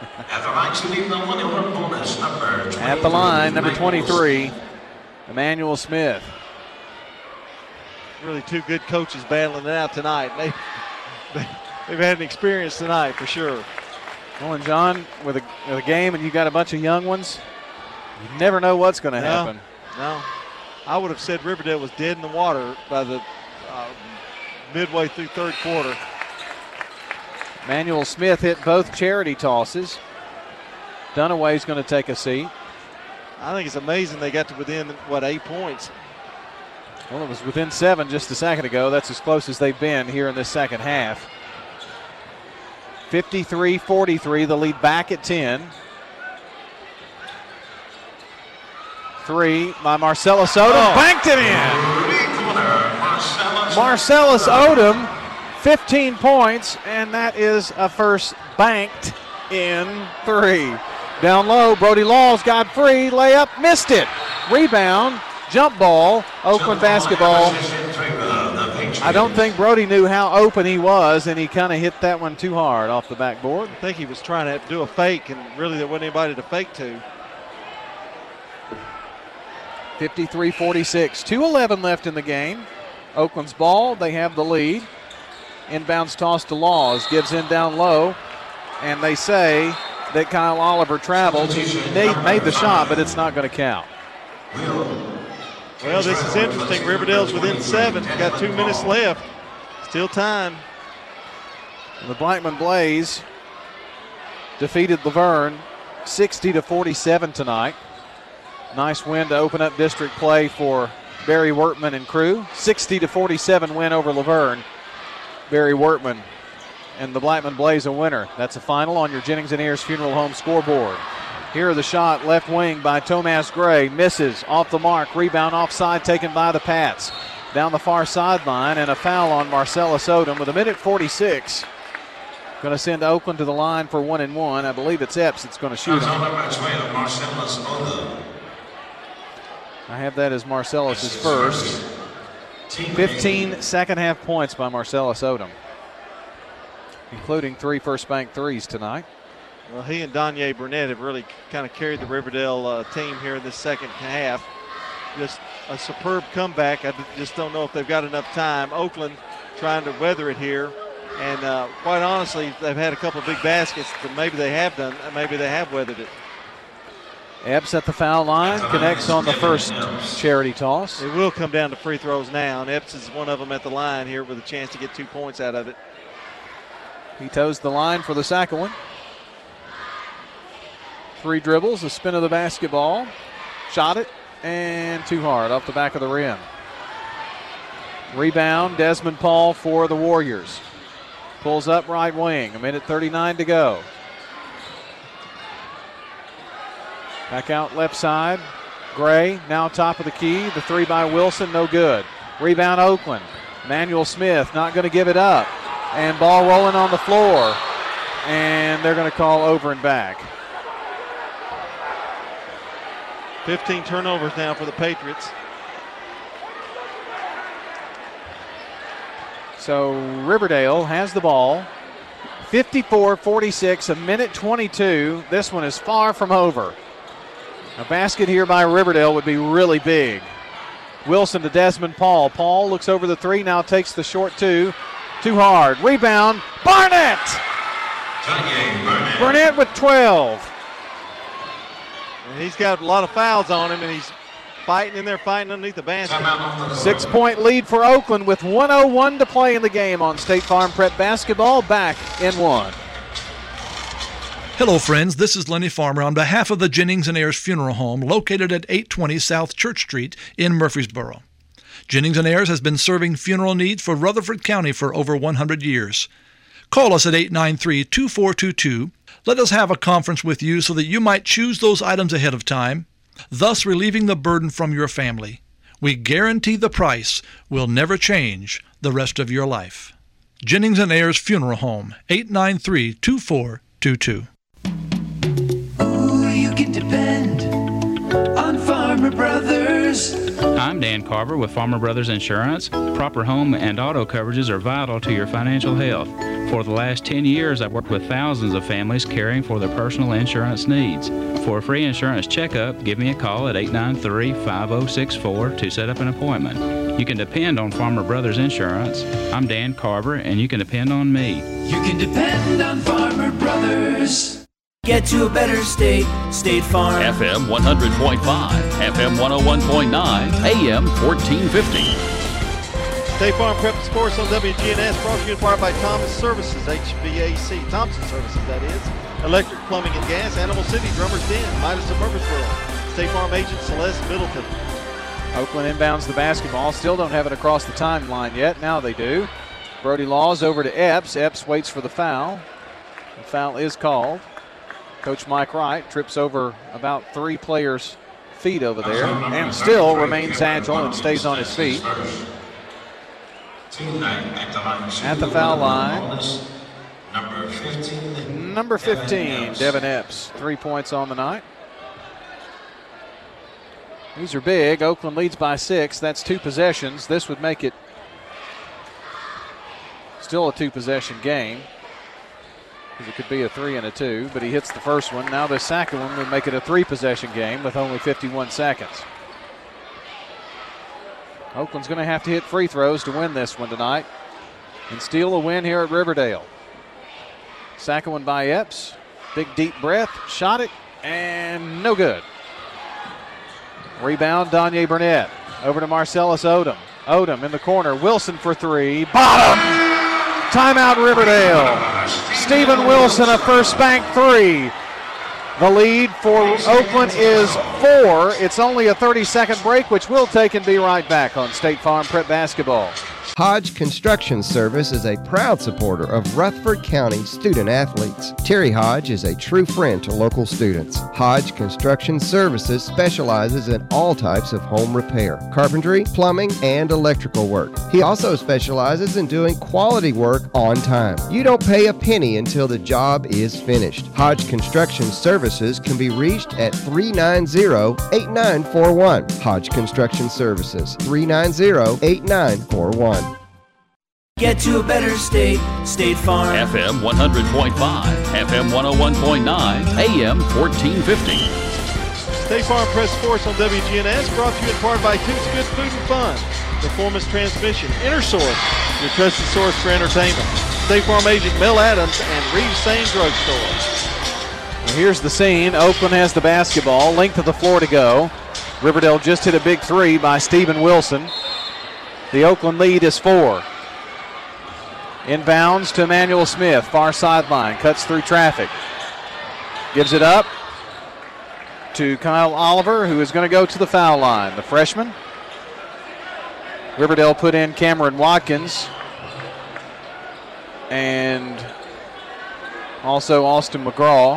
At the line, number twenty-three, Emmanuel Smith. Really two good coaches battling it out tonight. They, they, they've had an experience tonight for sure. Well, and John, with a, with a game and you got a bunch of young ones, you never know what's going to no, happen. No, I would have said Riverdale was dead in the water by the uh, midway through third quarter. Emmanuel Smith hit both charity tosses. Dunaway's going to take a seat. I think it's amazing they got to within, what, eight points. Well, it was within seven just a second ago. That's as close as they've been here in this second half. fifty-three forty-three, the lead back at ten. Three by Marcellus Odom, oh. Banked it in. Marcellus Odom, fifteen points, and that is a first banked in three. Down low, Brody Laws got free, layup, missed it. Rebound, jump ball, Oakland basketball. I don't think Brody knew how open he was, and he kind of hit that one too hard off the backboard. I think he was trying to do a fake, and really there wasn't anybody to fake to. fifty-three forty-six, two eleven left in the game. Oakland's ball, they have the lead. Inbounds toss to Laws, gives in down low, and they say that Kyle Oliver traveled. He made, made the shot, but it's not going to count. Well, this is interesting. Riverdale's within seven. Got two minutes left. Still time. And the Blackman Blaze defeated Laverne sixty to forty-seven tonight. Nice win to open up district play for Barry Wortman and crew. sixty to forty-seven win over Laverne. Barry Wortman and the Blackman Blaze a winner. That's a final on your Jennings and Ayers Funeral Home scoreboard. Here the shot, left wing by Tomas Gray. Misses, off the mark. Rebound offside taken by the Pats. Down the far sideline, and a foul on Marcellus Odom with a minute forty-six. Going to send Oakland to the line for one and one. I believe it's Epps that's going to shoot him. I have that as Marcellus's first. fifteen second half points by Marcellus Odom, including three first bank threes tonight. Well, he and Danye Burnett have really kind of carried the Riverdale uh, team here in this second half. Just a superb comeback. I just don't know if they've got enough time. Oakland trying to weather it here. And uh, quite honestly, they've had a couple of big baskets that maybe they have done, maybe they have weathered it. Epps at the foul line, connects on the first charity toss. It will come down to free throws now, and Epps is one of them at the line here with a chance to get two points out of it. He toes the line for the second one. Three dribbles, the spin of the basketball, shot it, and too hard off the back of the rim. Rebound, Desmond Paul for the Warriors. Pulls up right wing, a minute thirty-nine to go. Back out left side, Gray, now top of the key. The three by Wilson, no good. Rebound Oakland. Emmanuel Smith not going to give it up. And ball rolling on the floor. And they're going to call over and back. fifteen turnovers now for the Patriots. So Riverdale has the ball. fifty-four forty-six, a minute twenty-two. This one is far from over. A basket here by Riverdale would be really big. Wilson to Desmond Paul. Paul looks over the three, now takes the short two. Too hard. Rebound, Barnett! Barnett with twelve. And he's got a lot of fouls on him, and he's fighting in there, fighting underneath the basket. Six-point lead for Oakland with one oh one to play in the game on State Farm Prep Basketball. Back in one. Hello, friends. This is Lenny Farmer on behalf of the Jennings and Ayers Funeral Home located at eight twenty South Church Street in Murfreesboro. Jennings and Ayers has been serving funeral needs for Rutherford County for over one hundred years. Call us at eight nine three, two four two two. Let us have a conference with you so that you might choose those items ahead of time, thus relieving the burden from your family. We guarantee the price will never change the rest of your life. Jennings and Ayers Funeral Home, eight nine three, two four two two. Ooh, you can depend on Farmer Brothers. I'm Dan Carver with Farmer Brothers Insurance. Proper home and auto coverages are vital to your financial health. For the last ten years, I've worked with thousands of families caring for their personal insurance needs. For a free insurance checkup, give me a call at eight nine three, five oh six four to set up an appointment. You can depend on Farmer Brothers Insurance. I'm Dan Carver, and you can depend on me. You can depend on Farmer Brothers. Get to a better state, State Farm. F M one hundred point five, F M one oh one point nine, A M fourteen fifty. State Farm Prep Sports on W G N S, brought to you in part by Thomas Services, H V A C, Thompson Services, that is. Electric, plumbing, and gas, Animal City, Drummers Den, Midas of Murfreesboro. State Farm agent Celeste Middleton. Oakland inbounds the basketball. Still don't have it across the timeline yet. Now they do. Brody Laws over to Epps. Epps waits for the foul. The foul is called. Coach Mike Wright trips over about three players' feet over there and still remains agile and stays on his feet. At the foul line, Number fifteen. Number fifteen, Devin Epps. Three points on the night. These are big. Oakland leads by six. That's two possessions. This would make it still a two-possession game. It could be a three and a two, but he hits the first one. Now the second one would make it a three-possession game with only fifty-one seconds. Oakland's going to have to hit free throws to win this one tonight and steal a win here at Riverdale. Second one by Epps. Big deep breath, shot it, and no good. Rebound, Danye Burnett. Over to Marcellus Odom. Odom in the corner. Wilson for three. Bottom! Timeout Riverdale. Stephen Wilson, a first bank three. The lead for Oakland is four. It's only a thirty-second break, which we'll take and be right back on State Farm Prep Basketball. Hodge Construction Service is a proud supporter of Rutherford County student athletes. Terry Hodge is a true friend to local students. Hodge Construction Services specializes in all types of home repair, carpentry, plumbing, and electrical work. He also specializes in doing quality work on time. You don't pay a penny until the job is finished. Hodge Construction Services can be reached at three nine zero, eight nine four one. Hodge Construction Services, three nine zero, eight nine four one. Get to a better state, State Farm. F M one hundred point five, F M one oh one point nine, A M fourteen fifty. State Farm Prep Sports on W G N S, brought to you in part by Toots Good Food and Fun, Performance Transmission, InnerSource, your trusted source for entertainment, State Farm agent Mel Adams, and Reeves Sane Drugstore. Well, here's the scene. Oakland has the basketball, length of the floor to go. Riverdale just hit a big three by Stephen Wilson. The Oakland lead is four. Inbounds to Emmanuel Smith, far sideline, cuts through traffic. Gives it up to Kyle Oliver, who is going to go to the foul line, the freshman. Riverdale put in Cameron Watkins and also Austin McGraw.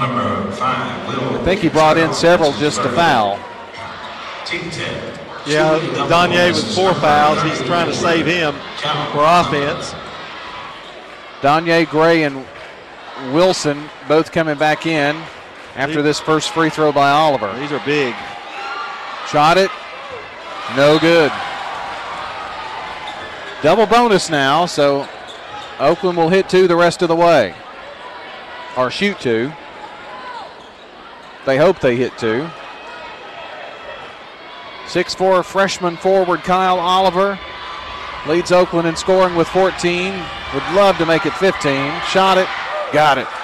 I think he brought in several just to foul. Yeah, Danye with four fouls. He's trying to save him for offense. Danye Gray and Wilson both coming back in after this first free throw by Oliver. These are big. Shot it. No good. Double bonus now, so Oakland will hit two the rest of the way. Or shoot two. They hope they hit two. six four freshman forward Kyle Oliver leads Oakland in scoring with fourteen. Would love to make it fifteen. Shot it. Got it.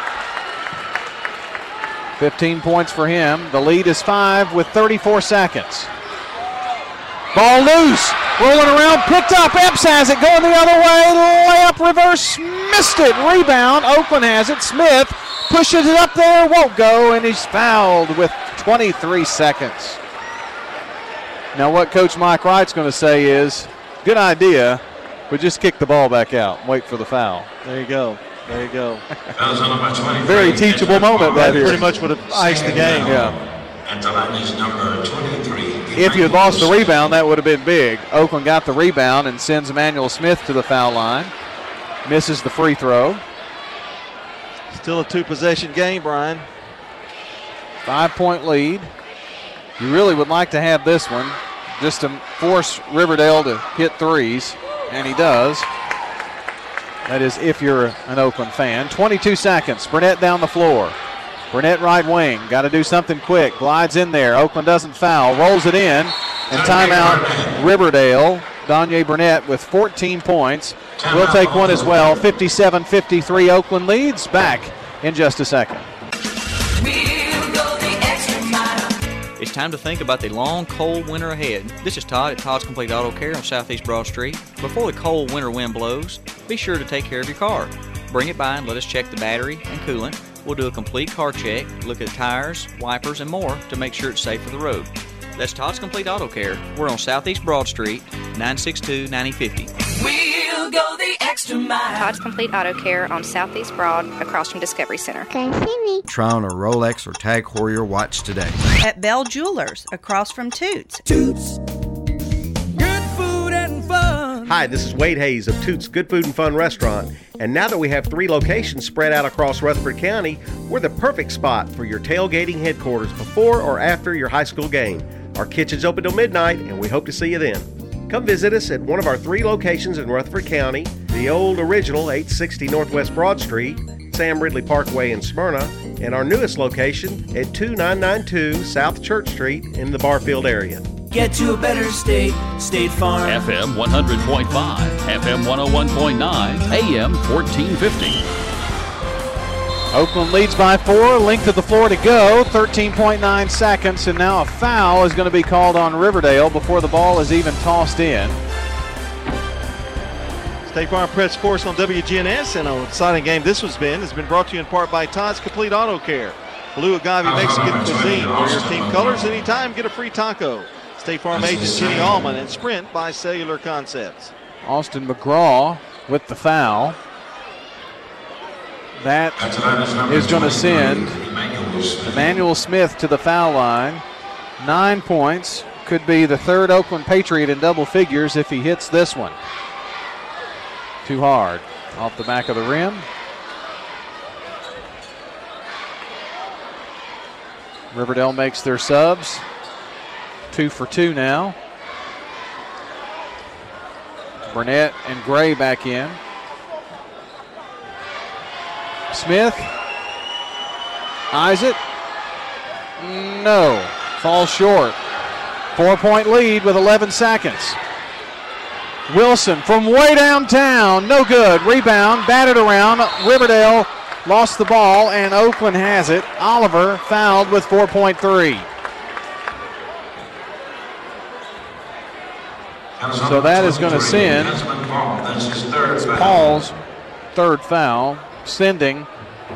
fifteen points for him. The lead is five with thirty-four seconds. Ball loose. Rolling around. Picked up. Epps has it. Going the other way. Layup reverse. Missed it. Rebound. Oakland has it. Smith Pushes it up there, won't go, and he's fouled with twenty-three seconds. Now what Coach Mike Wright's going to say is, good idea, but just kick the ball back out and wait for the foul. There you go. There you go. Very teachable moment right here. Pretty much would have iced the game. Yeah. And the line is number twenty-three. If you had lost the rebound, that would have been big. Oakland got the rebound and sends Emmanuel Smith to the foul line. Misses the free throw. Still a two-possession game, Brian. Five-point lead. You really would like to have this one just to force Riverdale to hit threes, and he does. That is if you're an Oakland fan. twenty-two seconds. Burnett down the floor. Burnett right wing. Got to do something quick. Glides in there. Oakland doesn't foul. Rolls it in. And timeout Riverdale. Danye Burnett with fourteen points. We'll take one as well. fifty-seven fifty-three Oakland leads. Back in just a second. It's time to think about the long, cold winter ahead. This is Todd at Todd's Complete Auto Care on Southeast Broad Street. Before the cold winter wind blows, be sure to take care of your car. Bring it by and let us check the battery and coolant. We'll do a complete car check, look at tires, wipers, and more to make sure it's safe for the road. That's Todd's Complete Auto Care. We're on Southeast Broad Street, nine six two, nine oh five oh. We'll go the extra mile. Todd's Complete Auto Care on Southeast Broad, across from Discovery Center. Can you see me? Try on a Rolex or Tag Heuer watch today. At Bell Jewelers, across from Toots. Toots. Good food and fun. Hi, this is Wade Hayes of Toots Good Food and Fun Restaurant. And now that we have three locations spread out across Rutherford County, we're the perfect spot for your tailgating headquarters before or after your high school game. Our kitchen's open till midnight, and we hope to see you then. Come visit us at one of our three locations in Rutherford County, the old original eight sixty Northwest Broad Street, Sam Ridley Parkway in Smyrna, and our newest location at two nine nine two South Church Street in the Barfield area. Get to a better state, State Farm. F M one hundred point five, F M one oh one point nine, A M fourteen fifty. Oakland leads by four, length of the floor to go, thirteen point nine seconds, and now a foul is going to be called on Riverdale before the ball is even tossed in. State Farm Prep Sports on W G N S, and an exciting game this has been. Has been brought to you in part by Todd's Complete Auto Care. Blue Agave Mexican Cuisine. Wear your team colors anytime, get a free taco. State Farm agent Jenny Allman, and Sprint by Cellular Concepts. Austin McGraw with the foul. That is going to send Emmanuel Smith to the foul line. Nine points. Could be the third Oakland Patriot in double figures if he hits this one. Too hard. Off the back of the rim. Riverdale makes their subs. Two for two now. Burnett and Gray back in. Smith eyes it. No. Falls short. Four-point lead with eleven seconds. Wilson from way downtown. No good. Rebound. Batted around. Riverdale lost the ball, and Oakland has it. Oliver fouled with four point three. So that is going to send Paul's third foul, sending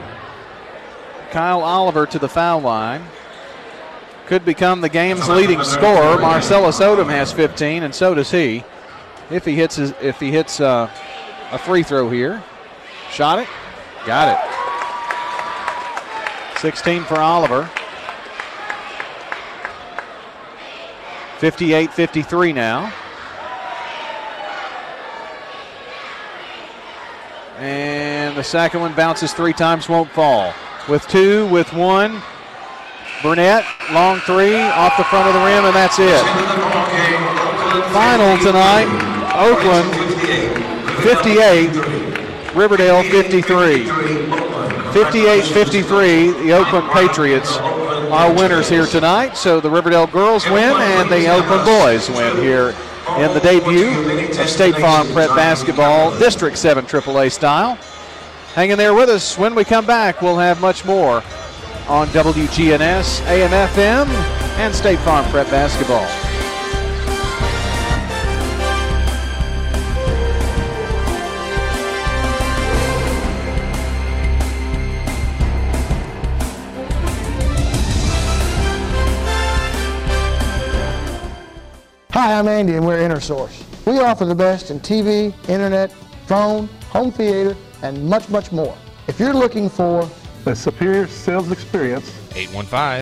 Kyle Oliver to the foul line. Could become the game's leading scorer. Marcellus Odom has fifteen, and so does he. If he hits his, if he hits uh, a free throw here, shot it, got it. sixteen for Oliver. fifty-eight fifty-three now. And the second one bounces three times, won't fall. With two, with one. Burnett, long three, off the front of the rim, and that's it. Final tonight, Oakland fifty-eight, Riverdale fifty-three. fifty-eight fifty-three, the Oakland Patriots are winners here tonight. So the Riverdale girls win and the Oakland boys win here in the debut of State Farm Prep Basketball, District seven triple A style. Hang in there with us. When we come back, we'll have much more on W G N S, A M F M, and State Farm Prep Basketball. Hi, I'm Andy and we're InterSource. We offer the best in T V, internet, phone, home theater, and much, much more. If you're looking for a superior sales experience, eight one five